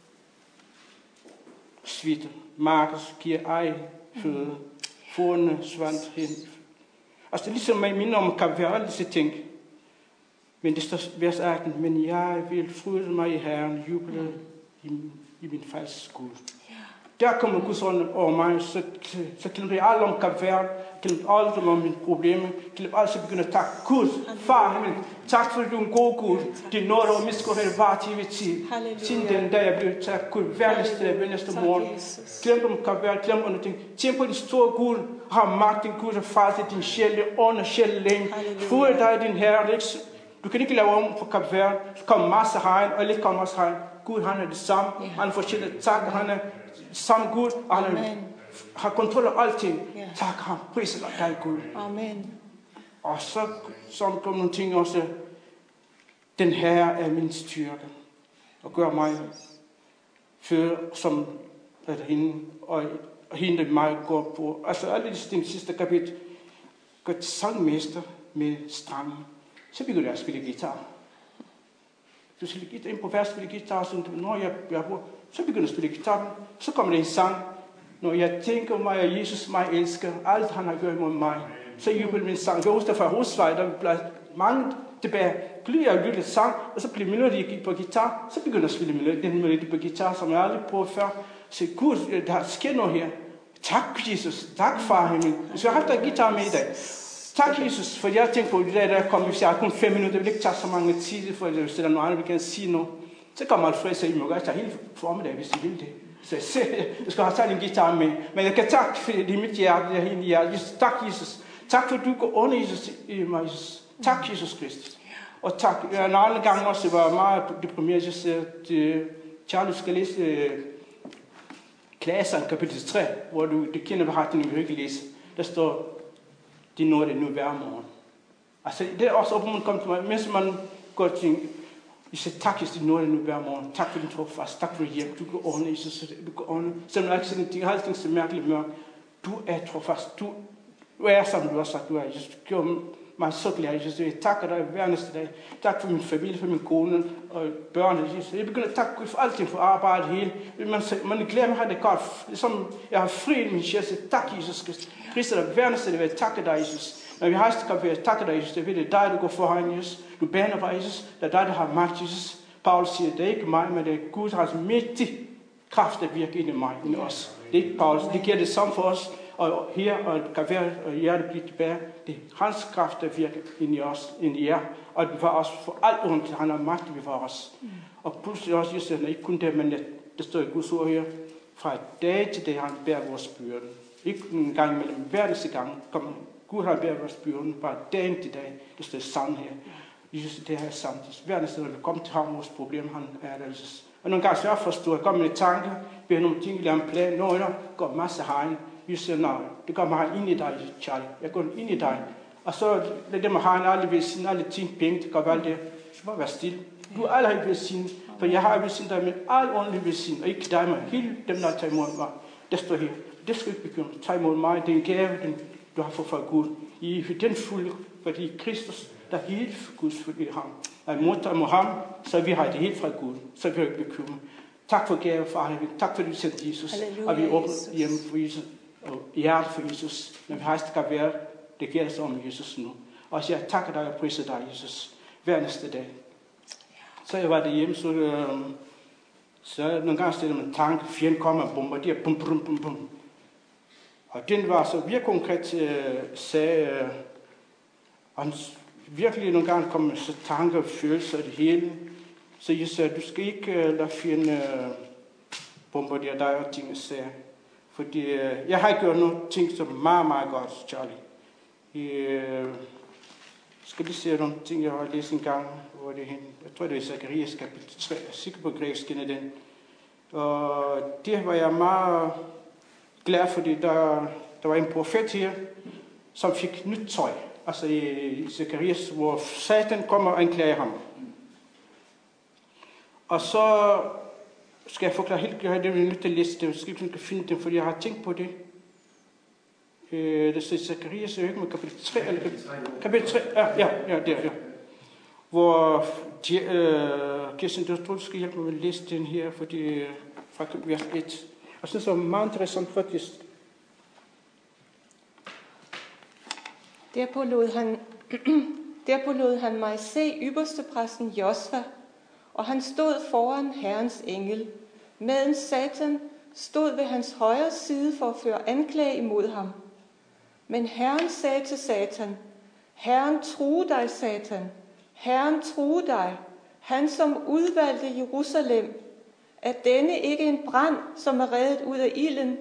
svitter, markers giver ej føde, forne svandt hen. Altså det er ligesom mig minder om Kap Verde, disse ting. Men det står vers atten, men jeg vil fryde mig i Herren, juble i, i min falsk Gud. Der kommer Guds ånd over mig, så, så glemmer jeg alt om Kap Verde, glemmer alt om mine problemer, glemmer alt, så begynder at takke Gud, far himmel, tak for du er en god Gud, din nåde og miskunn var til evig tid. Siden den dag jeg blev tak Gud, hver næste, hver næste morgen. Glem om Kap Verde, glem om ting. Tænk på din store Gud, har magt, din Gud, og frelse din sjæl, ånd og sjæl længe. Fure dig, din Herre, du kan ikke lave om på Kap Verde, så kommer masser hegn, og lidt kommer også hegn. Gud, han er det samme, han er forskellig, tak, han er samme Gud, og han har kontrol over alting. Yeah. Tak ham, priser dig Gud. Amen. Og så, så kommer nogle ting også. Den Herre er min styrke, og gør mig før som eller hende, og, og hende mig går på. Altså alle de ting, sidste kapitel, gør til sangmester med strange. Så begynder jeg at spille guitar. Du spiller guitar, ind på vers spille guitar, så når jeg, jeg så begynder jeg at spille guitar, så kommer det en sang. Når jeg tænker mig, at Jesus mig elsker, alt han har gjort mod mig, så jubler min sang. Jeg husker fra Husvej, der blev mange tilbage. Pludselig jeg lyttede sang, og så blev melodi på guitar, så begynder jeg at spille melodi, den melodi på guitar, som jeg aldrig prøvet før. Så Gud, der sker noget her. Tak Jesus, tak far himmel. Så jeg har haft en guitar med i dag. Tak Jesus, for jeg tænkte på, at det der, der kom, hvis jeg har kun fem minutter, det vil ikke tage så mange tid, for hvis der er noget andet, vi kan sige noget. Så kommer Alfred, så I må godt tage hele formiddag, hvis I vil det. Så jeg siger, jeg skal have taget en guitar med. Men jeg kan takke, for det er mit hjerte, det er hele hjertet. Tak Jesus. Tak for, at du går under Jesus i mig, Jesus. Tak Jesus Kristus. Og tak, jeg en anden gang også var meget deprimeret, jeg siger, at Charlie skal læse Klasseren kapitel tre, hvor du det kender beretningen, vi vil ikke læse. Der står, de når det nu hver morgen. Altså det er også op, man kommer til mig, mens man går til jeg siger, tak, Jesus, du når det nu hver morgen. Tak for din trofast. Tak for hjælp. Du går ordne, Jesus. Du går ordne. Selvom jeg ikke siger, at de har alting så mærkeligt mørkt. Du er trofast. Du, du er, som du har sagt, du er. Jesus, du gjorde mig så glad, Jesus. Jeg takker dig hver næste dag. Tak for min familie, for min kone og børn, Jesus. Jeg begynder at takke Gud for alting, for arbejde hele. Man, man glemmer, at det er godt. Som jeg har fri i min sjæl. Tak, Jesus Kristus. Priser dig hver næste dag. Jeg takker dig, Jesus. Når vi har skal vi takke dig, Jesus. Det er dig, der går foran, Jesus. Du baner for Jesus. Det er dig, der har magt, Jesus. Paulus siger, det er ikke mig, men det er Gud, der har mægtig kraft, der virker ind i mig, ind i os. Det er ikke Paulus. Det giver det samme for os. Og her, og kan være, og hjertet bliver tilbage. Det er hans kraft, der virker ind i os, ind i jer. Og det var også for alt ondt, han har magt, det var os. Og pludselig også, Jesus siger, ikke kun det, men det står i Guds ord her. Fra dag til dag, han bærer vores byrde. Ikke en gang imellem, hver eneste gang kommer Gud har bæret vores byrden, bare dagen til dag. Det står sandt her. Jesus, det her er sandt. Hver eneste, når vi kommer til ham, vores problem, han er der, Jesus. Og nogle gange, så jeg forstår, jeg kommer med tanker, vi har nogle ting, vi laver en plan, når der går masser hegn. Jesus siger, nej, det går mig ind i dig, Charlie. Jeg går ind i dig. Og så lad dem hegn, alle ved sin, alle ting, penge, det går alt det. Så bare vær stille. Du er aldrig ved sin, for jeg har ved sin dig, men alle ordentligt ved sin, og ikke dig, men hele dem, der tager imod mig. Det står her. Det skal ikke bekymre. Tag imod mig, det er en gave, den du har fået fra Gud. I er den fulde, fordi Kristus, der er helt Guds fulde i ham. Og i modtager mod ham, så vi har det helt fra Gud. Så vi har ikke bekymret. Tak for gave, far. Tak for, at du sendte Jesus. Halleluja, og vi åbner hjemme for Jesus. Og hjertet for Jesus. Når vi har skal være, det gælder sig om Jesus nu. Og så jeg takker dig og priser dig, Jesus. Hver næste dag. Så jeg var derhjemme, så, øh, så nogle gange stiller man tanke, fjenden kommer og bombarderer, bum, bum, bum, bum. Og den var så virkelig konkret, øh, sagde, øh, han virkelig nogle gange kommer så tanker og følelser af det hele. Så jeg sagde, du skal ikke uh, lade fjenden uh, bombardere dig og ting og sager. Fordi uh, jeg har gjort nogle ting, som er meget, meget godt, Charlie. Jeg uh, skal lige se nogle ting, jeg har læst en gang, hvor det er hen. Jeg tror, det er Zacharias kapitel tre. Jeg er sikker på, at græsk kender den. Og det var jeg meget glad, fordi der, der var en profet her, som fik nyt tøj. Altså i Zacharias, hvor Satan kommer og anklager ham. Og så skal jeg forklare helt klart, det er nødt til at læse det, jeg skal ikke finde det, fordi jeg har tænkt på det. Øh, det står i Zacharias, jeg ikke med kapitel tre, eller kapitel tre, ja, ja, ja, der, ja. Hvor de, øh, Kirsten, du tror, du skal hjælpe mig med at læse den her, fordi fra vers et. Og så er det meget interessant faktisk. Derpå lod han, derpå lod han mig se ypperstepræsten Josva, og han stod foran Herrens engel. Meden Satan stod ved hans højre side for at føre anklage imod ham. Men Herren sagde til Satan, Herren true dig, Satan. Herren true dig, han som udvalgte Jerusalem. Er denne ikke en brand, som er reddet ud af ilden?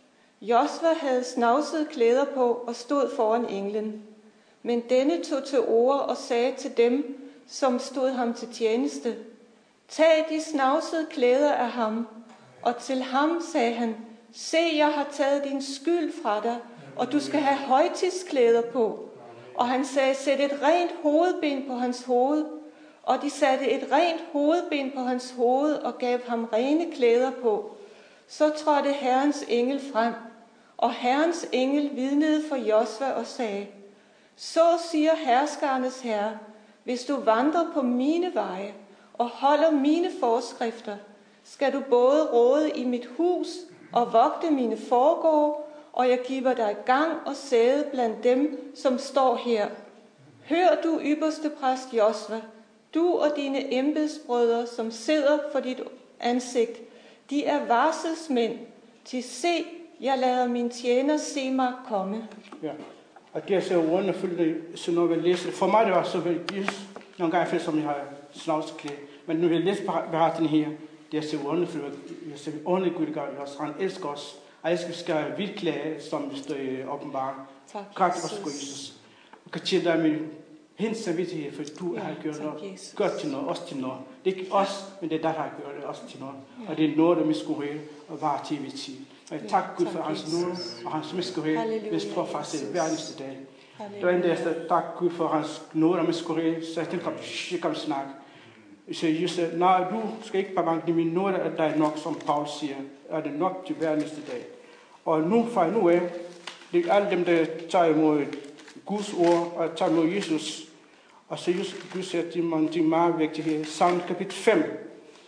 Josva havde snavsede klæder på og stod foran englen. Men denne tog til orde og sagde til dem, som stod ham til tjeneste, tag de snavsede klæder af ham. Og til ham sagde han, se, jeg har taget din skyld fra dig, og du skal have højtidsklæder på. Og han sagde, sæt et rent hovedben på hans hoved. Og de satte et rent hovedben på hans hoved og gav ham rene klæder på. Så trådte Herrens engel frem, og Herrens engel vidnede for Josva og sagde, så siger herskernes herre, hvis du vandrer på mine veje og holder mine forskrifter, skal du både råde i mit hus og vogte mine forgårde, og jeg giver dig gang og sæde blandt dem, som står her. Hør du, ypperste præst Josva, du og dine embedsbrødre, som sidder for dit ansigt, de er varselsmænd. Til se, jeg lader min tjener se mig komme. Ja, og det er så underfuldt, så når vi læser. For mig det var så veldig, nogle gange føler som jeg har snavseklæde. Men når vi læser beretningen her, det er så underfuldt, jeg er så ordentligt gudgavn, han elsker os. Og jeg skal skal virkelig, som vi står i åbenbaring. Tak, Jesus. Og kan tjene dig med hendes samvittighed, for du ja, har gjort noget godt til noget, også til noget. Det er ikke os, men det er dig, der har gjort det også til noget. Ja. Og det er noget, der vi skulle høre og vare til evig tid. Og jeg takker Gud for hans nåde og hans miskunnhed, hvis du faktisk er hver eneste dag. Det var en dag, jeg takker Gud for hans nåde og miskunnhed, så jeg tænkte, jeg kan snakke. Så jeg sagde, nej, du skal ikke bare mangle min nåde, at der er nok, som Paul siger, er det nok til hver eneste dag. Og nu fra nu af, det er alle dem, der tager imod Guds ord og tager imod Jesus. Og så Gud siger til mig, det er meget vigtigt her. Salm kapitel fem.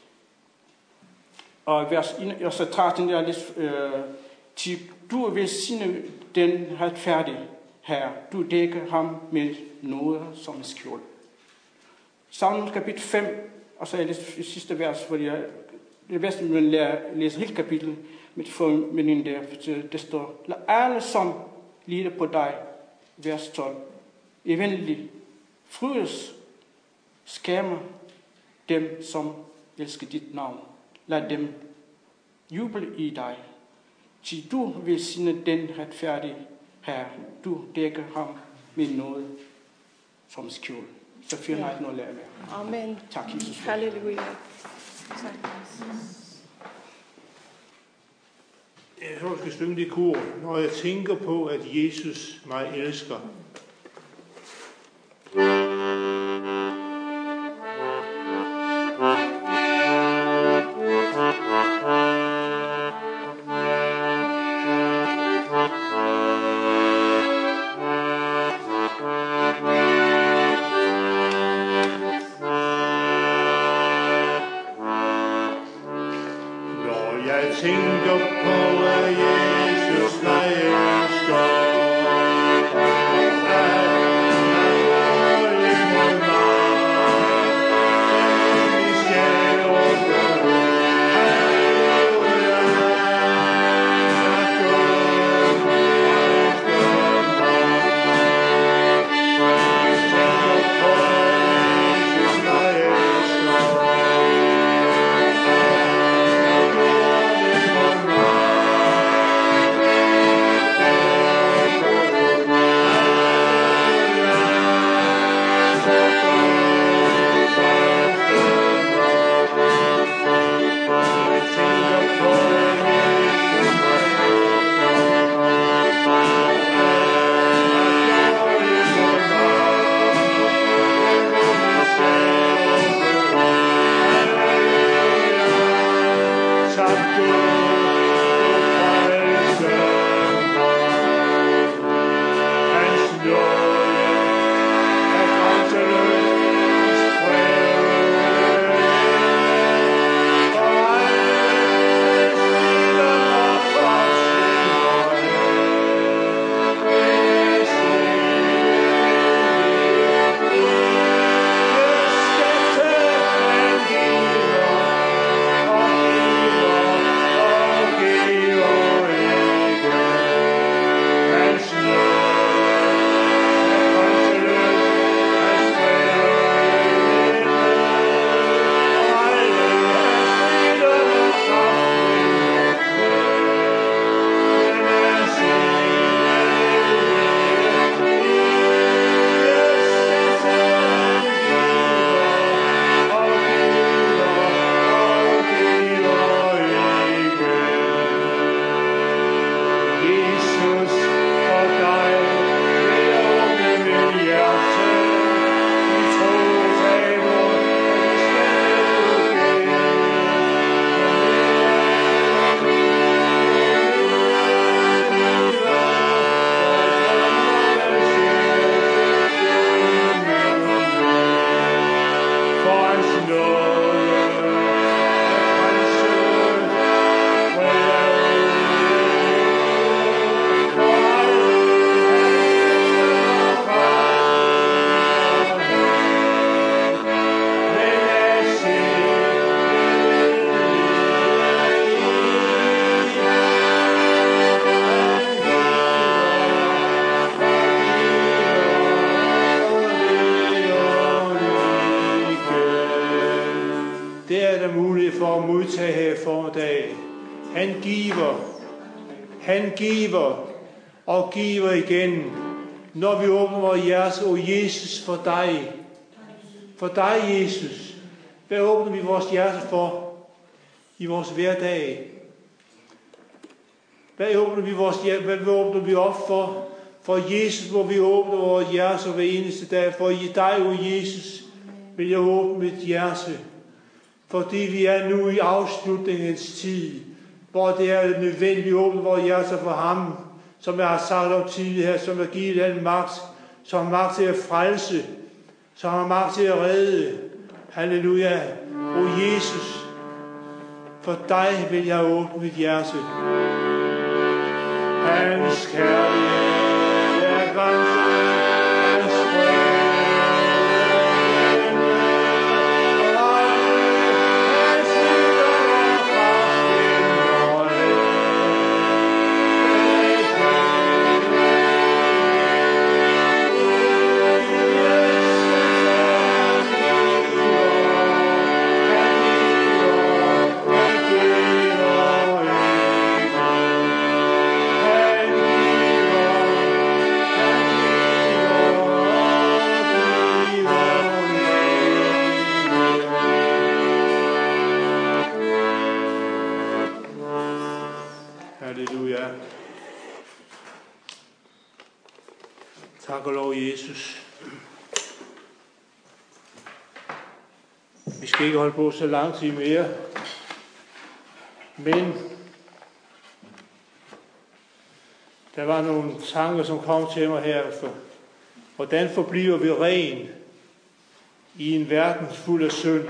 Og vers en, og så tager den der lidt, øh, til du vil sige den retfærdige her. Du dækker ham med noget som en skjold. Salm kapitel fem, og så er det det sidste vers, hvor jeg, det er bedst, at man læser hele kapitlet, med for min der, det står, lad alle som lider på dig, vers tolv, eventuelt frydes, skæmmer dem, som elsker dit navn. Lad dem juble i dig, til du vil sinde den retfærdige her. Du dækker ham med noget som skjold. Så finder jeg ikke noget at lære med. Amen. Tak, Jesus. Halleluja. Tak, Jeg tror, jeg skal synge det kor, når jeg tænker på, at Jesus mig elsker. Tænker på, at Jesus mig elsker, Jesus, for dig vil jeg åbne mit hjerte. I tro tag imod, at det skal for hans nåde er frelset, hvor jeg det er der mulighed for at modtage her i formiddag. Han giver, han giver og giver igen, når vi åbner vores hjerte. Og Jesus, for dig, for dig Jesus, hvad åbner vi vores hjerte for i vores hverdag? Hvad åbner vi vores hjerte, hvad åbner vi op for? For Jesus, hvor vi åbner vores hjerte hver eneste dag. For i dig, o Jesus, vil jeg åbne mit hjerte. Fordi vi er nu i afslutningens tid, hvor det er nødvendigt, at vi åbner vores hjerter for ham, som jeg har sagt om tidligere her, som har givet den magt, som har magt til at frelse, som har magt til at redde. Halleluja. O Jesus, for dig vil jeg åbne mit hjerte. Hans kærlighed er grænseløs, hans fred. Halleluja. Tak og lov, Jesus. Vi skal ikke holde på så lang tid mere, men der var nogle tanker, som kom til mig her. For hvordan forbliver vi ren i en verden fuld af synd?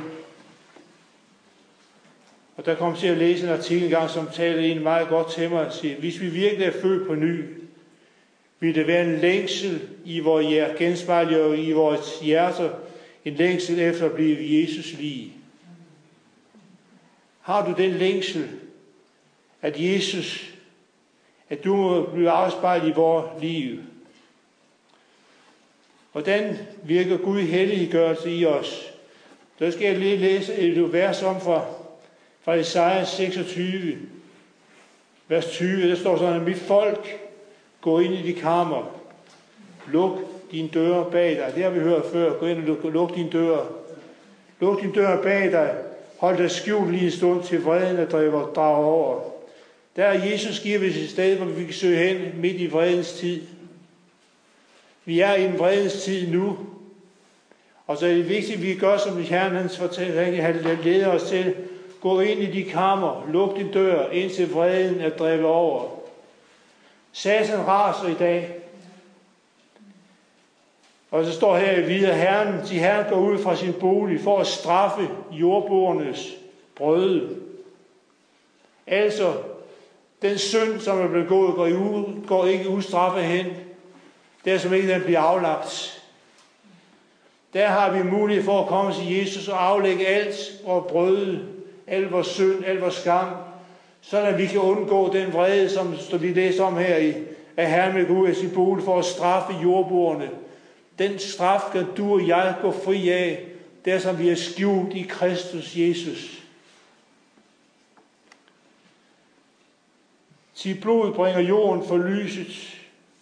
Og der kom til at læse en artikel en gang, som talte en meget godt til mig og siger, hvis vi virkelig er født på ny, vil det være en længsel i vores hjerter, genspejlet i vores hjerter, en længsel efter at blive Jesus lige. Har du den længsel, at Jesus, at du må blive afspejlet i vores liv? Hvordan virker Gud helliggørelse i os? Der skal jeg lige læse et vers om fra Fra Esajas seksogtyve, vers tyve, der står sådan, at mit folk går ind i de kammer, luk dine døre bag dig. Det har vi hørt før. Gå ind og luk, luk dine døre. Luk dine døre bag dig. Hold dig skjult lige en stund til vreden, der driver drager over. Der er Jesus giver os et sted, hvor vi kan søge hen midt i vredens tid. Vi er i en vredens tid nu. Og så er det vigtigt, at vi gør, som Herren hans fortæller, han leder os til. Gå ind i de kammer, luk din dør, indtil vreden er drevet over. Satan raser i dag. Og så står her videre, Herren, de Herren går ud fra sin bolig for at straffe jordboernes brøde. Altså, den synd, som er blevet gået, går, i, går ikke ustraffet hen. Det er som ikke den bliver aflagt. Der har vi mulighed for at komme til Jesus og aflægge alt vores brøde, al vores synd, al vores skam, sådan at vi kan undgå den vrede, som vi læser om her i, at Herren vil gå ud af sin bolig for at straffe jordboerne. Den straf kan du og jeg gå fri af, der som vi er skjult i Kristus Jesus. Til blod bringer jorden for lyset,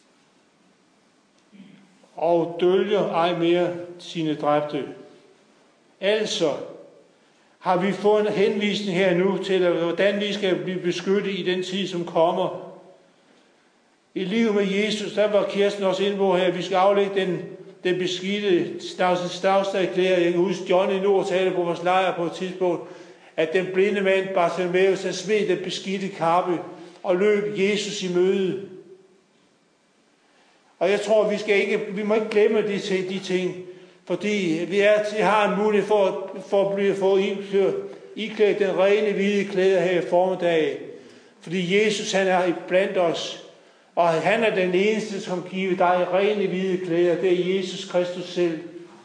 og dølger ej mere sine dræbte. Altså har vi fået en henvisning her nu til, hvordan vi skal blive beskyttet i den tid, som kommer. i livet med Jesus, der var Kirsten også inde på her, vi skal aflægge den, den beskidte stavstadklæder. Jeg kan huske, Johnny Nord talte på vores lejr på et tidspunkt, at den blinde mand, Bartholomeus, han smed den beskidte kappe og løb Jesus i møde. Og jeg tror, vi, skal ikke, vi må ikke glemme de, de ting, fordi vi, er, vi har en mulighed for, for at blive for iklædt den rene hvide klæder her i formiddag. Fordi Jesus, han er blandt os, og han er den eneste, som giver dig rene hvide klæder. Det er Jesus Kristus selv.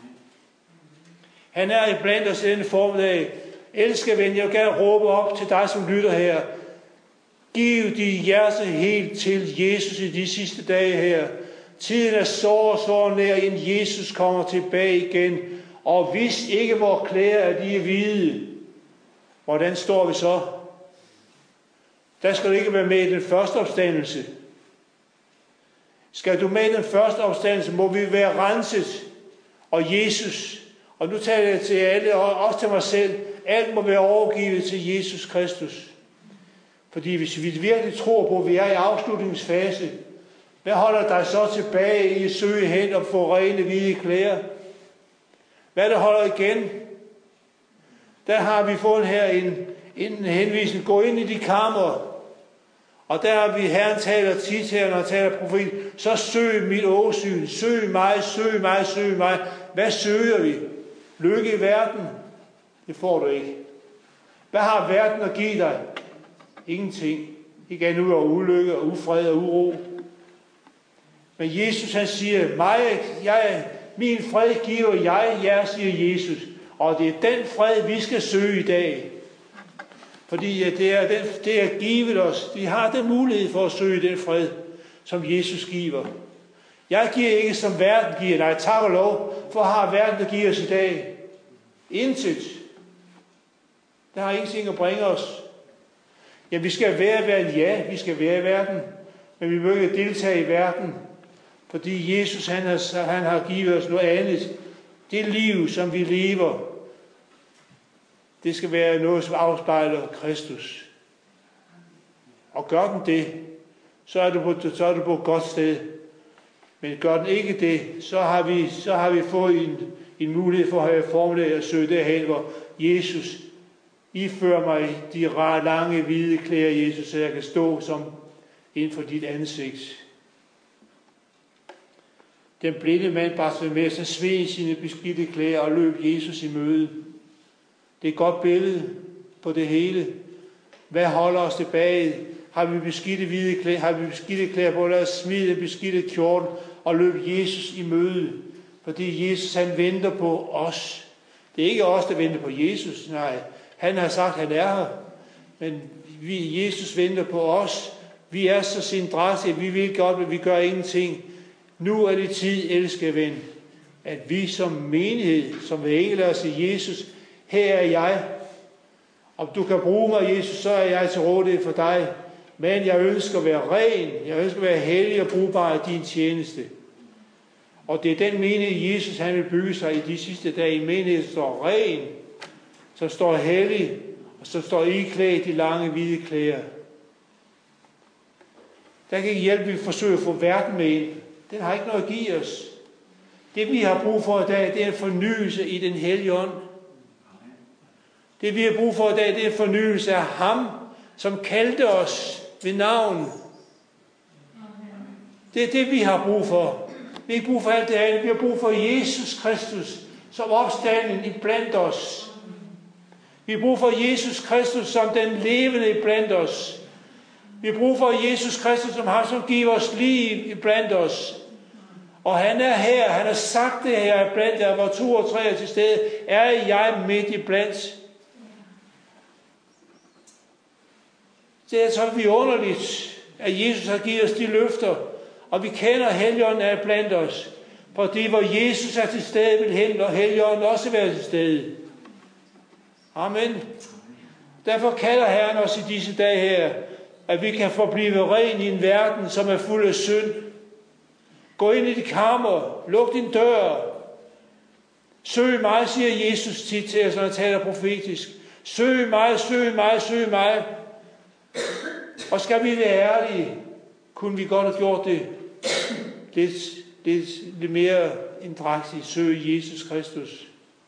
Han er blandt os i denne formiddag. Elsker ven, jeg vil gerne råbe op til dig, som lytter her. Giv dit hjerte helt til Jesus i de sidste dage her. Tiden er så og så nær, inden Jesus kommer tilbage igen. Og hvis ikke vores klæder er de hvide, hvordan står vi så? Der skal du ikke være med i den første opstandelse. Skal du med i den første opstandelse, må vi være renset. Og Jesus, og nu taler jeg til alle, og også til mig selv, alt må være overgivet til Jesus Kristus. Fordi hvis vi virkelig tror på, at vi er i afslutningsfase, hvad holder dig så tilbage i at søge hen og få rene hvide klæder? Hvad der holder igen? Der har vi fået her en, en henvisning. Gå ind i de kammer. Og der har vi, Herren taler tit her, når han taler profet. Så søg mit åsyn. Søg mig, søg mig, søg mig. Hvad søger vi? Lykke i verden? Det får du ikke. Hvad har verden at give dig? Ingenting. Ikke andet ud over ulykke og ufred og uro. Men Jesus, han siger, mig, jeg, min fred giver jeg jer, siger Jesus. Og det er den fred, vi skal søge i dag. Fordi det er, den, det er givet os. Vi har den mulighed for at søge den fred, som Jesus giver. Jeg giver ikke, som verden giver. Nej, tak og lov. For har verden, der giver os i dag? Intet. Der har ingenting at bringe os. Ja, vi skal være i verden. Ja, vi skal være i verden. Men vi må ikke deltage i verden. Fordi Jesus, han har, han har givet os noget andet. Det liv, som vi lever, det skal være noget, som afspejler Kristus. Og gør den det, så er du på, så er du på et godt sted. Men gør den ikke det, så har vi, så har vi fået en, en mulighed for at have formiddag at søge derhen, hvor Jesus ifører mig de lange, hvide klæder, Jesus, så jeg kan stå som inden for dit ansigt. Den blinde mand Bartholomeus, han sved sine beskidte klæder og løb Jesus i møde. Det er et godt billede på det hele. Hvad holder os tilbage? Har vi beskidte hvide klæder? Har vi beskidte klæder på? Lad os smide beskidte kjorten og løbe Jesus i møde. Fordi Jesus, han venter på os. Det er ikke os, der venter på Jesus. Nej, han har sagt, at han er her. Men vi, Jesus venter på os. Vi er så sindrætte. Vi vil godt, men vi gør ingenting. Nu er det tid, elskede ven, at vi som menighed, som vil engle os i Jesus, her er jeg. Om du kan bruge mig, Jesus, så er jeg til rådighed for dig. Men jeg ønsker at være ren. Jeg ønsker at være hellig og brugbar i din tjeneste. Og det er den menighed, Jesus han vil bygge sig i de sidste dage. En menighed, som står ren, som står hellig, og som står iklædt i lange hvide klæder. Der kan ikke hjælpe, at vi forsøger at få verden med ind. Den har ikke noget at give os. Det vi har brug for i dag, det er en fornyelse i den hellige ånd. Det vi har brug for i dag, det er en fornyelse af ham, som kaldte os ved navn. Det er det, vi har brug for. Vi har ikke brug for alt det andet. Vi har brug for Jesus Kristus, som opstanden i blandt os. Vi har brug for Jesus Kristus, som den levende i blandt os. Vi har brug for Jesus Kristus, som har som giver os liv i blandt os. Og han er her. Han har sagt det her blandt jer, hvor to og tre er til stede. Er jeg midt i blandt? Det er så vidunderligt, at Jesus har givet os de løfter, og vi kender Helligånden er blandt os. Fordi hvor Jesus er til stede, vil Helligånden også være til stede. Amen. Derfor kalder Herren os i disse dage her, at vi kan forblive ren i en verden, som er fuld af synd. Gå ind i dit kammer, luk din dør. Søg mig, siger Jesus tit til os, når han taler profetisk. Søg mig, søg mig, søg mig. Og skal vi være ærlige, kunne vi godt have gjort det lidt, lidt, lidt mere inddragtigt, søge Jesus Kristus.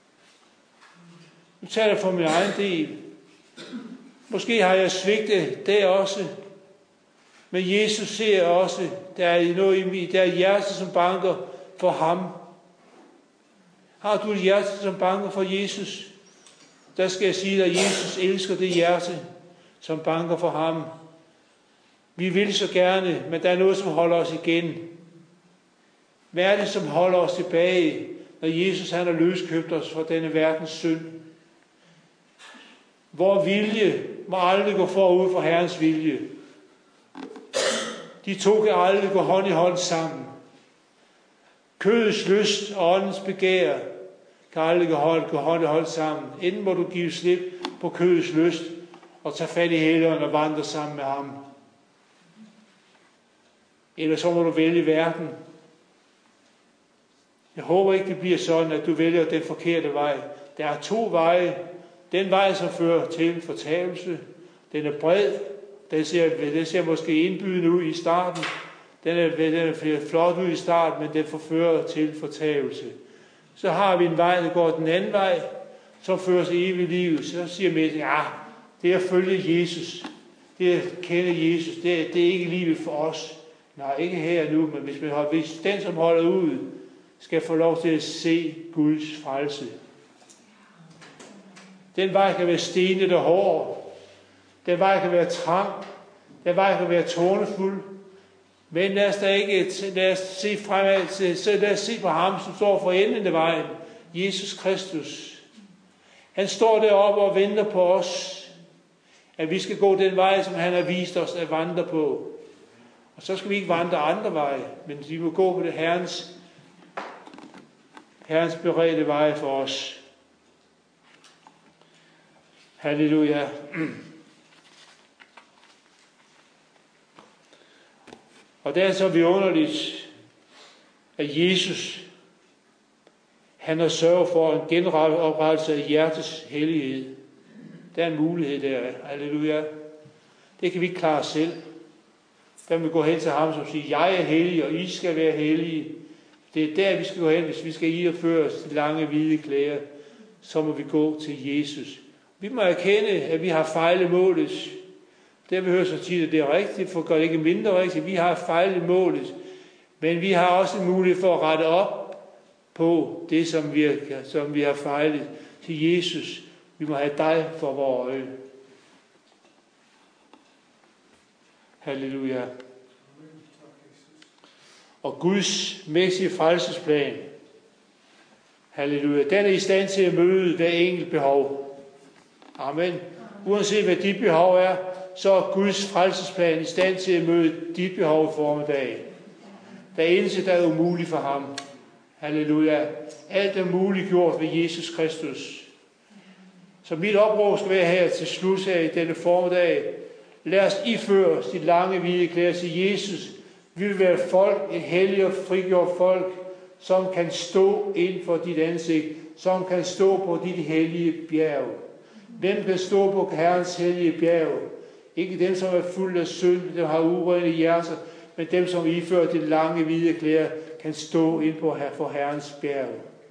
Nu taler jeg for min egen del. Måske har jeg svigtet det også. Men Jesus ser også, der er noget i mig, der er et hjerte, som banker for ham. Har du et hjerte, som banker for Jesus? Der skal jeg sige dig, at Jesus elsker det hjerte, som banker for ham. Vi vil så gerne, men der er noget, som holder os igen. Hvad er det, som holder os tilbage, når Jesus han har løskøbt os fra denne verdens synd? Vor vilje må aldrig gå forud for Herrens vilje. De to kan aldrig gå hånd i hånd sammen. Kødets lyst og åndens begær kan aldrig gå hånd i hånd sammen. Enten må du give slip på kødets lyst og tage fat i Helligånden og vandre sammen med ham. Eller så må du vælge verden. Jeg håber ikke, det bliver sådan, at du vælger den forkerte vej. Der er to veje. Den vej, som fører til fortabelse, den er bred. Den ser, den ser måske indbydende ud i starten. Den er, den er flot ud i starten, men den forfører til fortabelse. Så har vi en vej, der går den anden vej, som fører til evigt liv. Så siger mennesket, ja, det er at følge Jesus. Det er at kende Jesus. Det er, det er ikke livet for os. Nej, ikke her nu, men hvis, man har, hvis den, som holder ud, skal få lov til at se Guds frelse. Den vej kan være stenet og hård. Den vej kan være trang. Den vej kan være tårnefuld. Men lad os da ikke lad os se fremad, så lad os se på ham, som står for enden af vejen. Jesus Kristus. Han står deroppe og venter på os. At vi skal gå den vej, som han har vist os at vandre på. Og så skal vi ikke vandre andre veje, men vi må gå på det Herrens, Herrens beredte veje for os. Halleluja. Og det er så vidunderligt, at Jesus, han har sørget for en genoprettelse af hjertets hellighed. Der er en mulighed der. Halleluja. Det kan vi ikke klare selv. Der må vi gå hen til ham, som siger, jeg er hellig, og I skal være hellige. Det er der, vi skal gå hen, hvis vi skal iføre os de lange hvide klæder. Så må vi gå til Jesus. Vi må erkende, at vi har fejlet målet. Det behøver så tit, at det er rigtigt, for gør det ikke mindre rigtigt. Vi har fejlet målet, men vi har også en mulighed for at rette op på det, som vi, som vi har fejlet til Jesus. Vi må have dig for vores øje. Halleluja. Og Guds mægtige frelsesplan, halleluja, den er i stand til at møde hver enkelt behov. Amen. Uanset hvad dit behov er, så er Guds frelsesplan i stand til at møde dit behov i formiddag. Der er eneste, der er umuligt for ham. Halleluja. Alt er muligt gjort ved Jesus Kristus. Så mit opråb skal være her til slut her i denne formiddag. Lad os iføre os de lange hvide klæder til Jesus. Vi vil være folk, et helligt og frigjort folk, som kan stå ind for dit ansigt, som kan stå på dit hellige bjerg. Hvem kan stå på Herrens hellige bjerg? Ikke dem, som er fulde af synd, dem har urene hjerter, men dem, som ifører de lange hvide klæder, kan stå ind på for Herrens bjerg.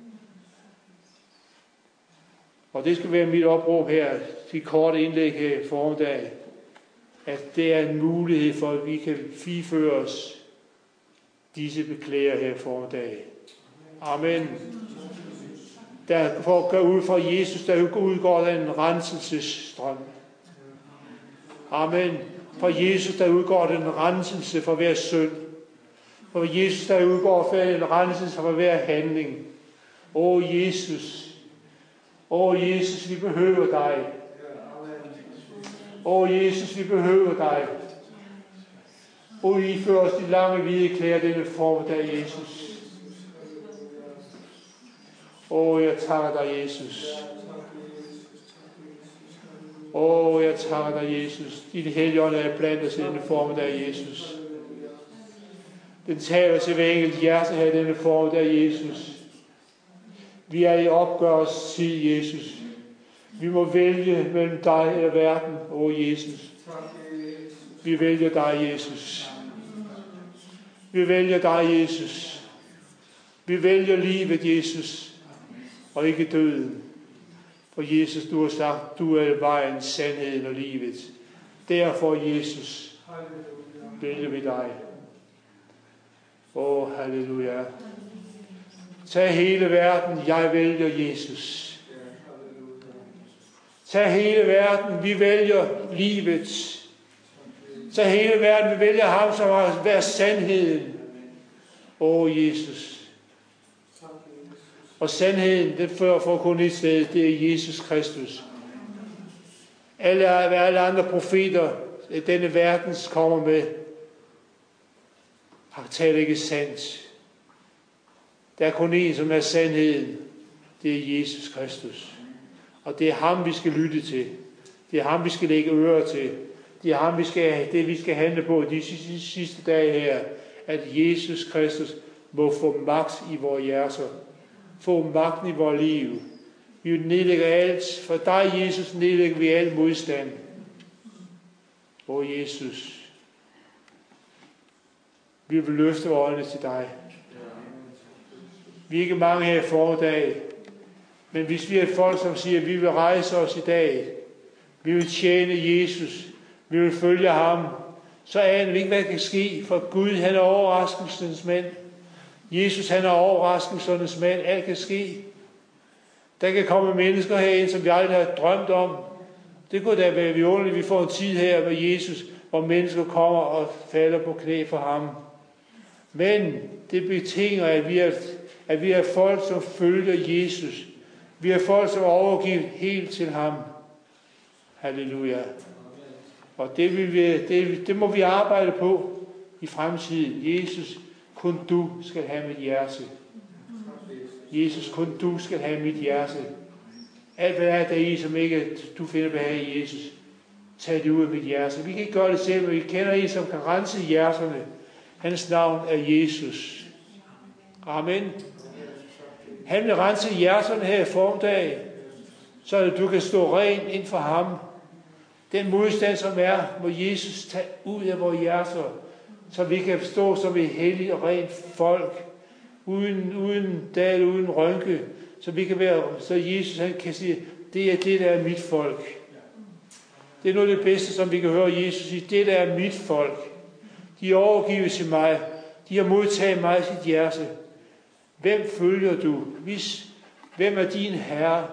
Og det skal være mit opråb her, til korte indlæg her i formiddag, at det er en mulighed for, at vi kan fiføre os disse beklæder her i formiddag. Amen. Der for at gå ud fra Jesus, der udgår der en renselsesstrøm. Amen. For Jesus, der udgår den renselse for hver synd. For Jesus, der udgår en renselse for hver handling. Åh Jesus. Åh Jesus, vi behøver dig. Åh Jesus, vi behøver dig. Åh, I fører os de lange hvide klæder denne formiddag, Jesus. Åh, jeg takker dig, Jesus. Åh, jeg takker dig, Jesus. Din helligånd er blandt os i denne formiddag, Jesus. Den taler til hver enkelt hjerte her i denne formiddag, Jesus. Vi er i opgørelsestid, Jesus. Vi må vælge mellem dig og verden, åh Jesus. Vi vælger dig, Jesus. Vi vælger dig, Jesus. Vi vælger livet, Jesus, og ikke døden. For Jesus, du har sagt, du er vejen, sandheden og livet. Derfor, Jesus, vælger vi dig. Åh, oh, halleluja. Tag hele verden, jeg vælger Jesus. Tag hele verden, vi vælger livet. Tag hele verden, vi vælger ham, som har været sandheden. Åh, oh, Jesus. Og sandheden, den fører for kun et sted, det er Jesus Kristus. Alle, alle andre profeter, denne verdens kommer med, har talt ikke sandt. Der er kun en, som er sandheden. Det er Jesus Kristus. Og det er ham, vi skal lytte til. Det er ham, vi skal lægge ører til. Det er ham, vi skal, det vi skal handle på de sidste, sidste dage her. At Jesus Kristus må få magt i vores hjerter. Få magten i vores liv. Vi nedlægger alt. For dig, Jesus, nedlægger vi al modstand. Åh, Jesus. Vi vil løfte øjnene til dig. Vi er ikke mange her i formiddag. Men hvis vi er et folk, som siger, at vi vil rejse os i dag. Vi vil tjene Jesus. Vi vil følge ham. Så aner vi ikke, hvad der kan ske. For Gud, han er overraskelsens mand. Jesus, han er overraskelsernes mand. Alt kan ske. Der kan komme mennesker herind, som vi aldrig har drømt om. Det kunne da være vidunderligt, at vi får en tid her med Jesus, hvor mennesker kommer og falder på knæ for ham. Men det betinger, at vi er, at vi er folk, som følger Jesus. Vi er folk, som er overgivet helt til ham. Halleluja. Og det, vil vi, det, det må vi arbejde på i fremtiden. Jesus, kun du skal have mit hjerte. Jesus, kun du skal have mit hjerte. Alt hvad der er der i, som ikke du finder behag i Jesus, tag det ud af mit hjerte. Vi kan ikke gøre det selv, men vi kender en, som kan rense hjerterne. Hans navn er Jesus. Amen. Han vil rense hjerterne her i formiddag, så du kan stå ren ind for ham. Den modstand, som er, må Jesus tage ud af vores hjerter, så vi kan stå som et helligt og rent folk, uden, uden dal, uden rynke, så vi kan være, så Jesus han kan sige, det er det, der er mit folk. Det er noget af det bedste, som vi kan høre Jesus sige, det der er mit folk. De er overgivet til mig. De har modtaget mig i sit hjerte. Hvem følger du? Hvis, hvem er din herre?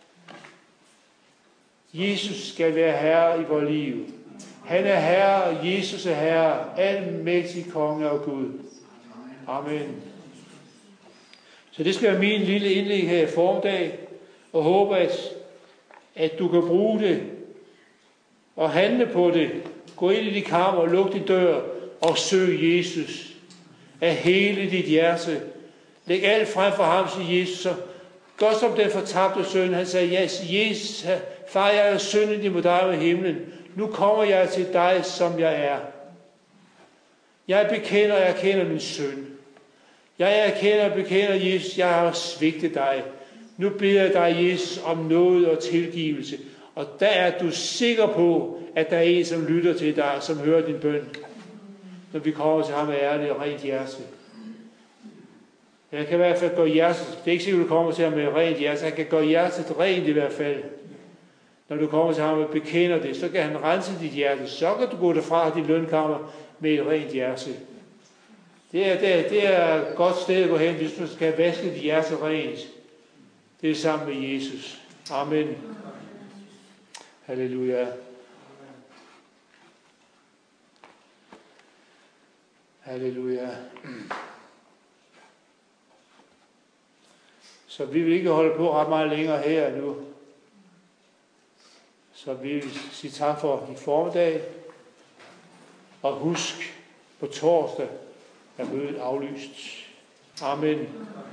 Jesus skal være herre i vores liv. Han er herre, og Jesus er herre. Almægtig konge og Gud. Amen. Så det skal være min lille indlæg her i formiddag. Og håber, at, at du kan bruge det og handle på det. Gå ind i dit kammer og luk din dør og søg Jesus af hele dit hjerte. Læg alt frem for ham, siger Jesus. Så godt som den fortabte søn, han sagde, ja, Jesus, far, jeg er syndig imod dig med himlen. Nu kommer jeg til dig, som jeg er. Jeg bekender og erkender min synd. Jeg erkender og bekender, Jesus, jeg har svigtet dig. Nu beder jeg dig, Jesus, om noget og tilgivelse. Og der er du sikker på, at der er en, som lytter til dig, som hører din bøn. Når vi kommer til ham med ærligt og rent hjerte. Jeg kan i hvert fald gøre hjertet. Det er ikke sikkert, at du kommer til ham med rent hjerte. Han kan gøre hjertet rent i hvert fald. Når du kommer til ham og bekender det, så kan han rense dit hjerte. Så kan du gå derfra dit lønkammer med et rent hjerte. Det er, det, er, det er et godt sted at gå hen, hvis du skal vaske dit hjerte rent. Det er sammen med Jesus. Amen. Halleluja. Halleluja. Så vi vil ikke holde på ret meget længere her nu. Så vi vil sige tak for i formiddag. Og husk, på torsdag er mødet aflyst. Amen.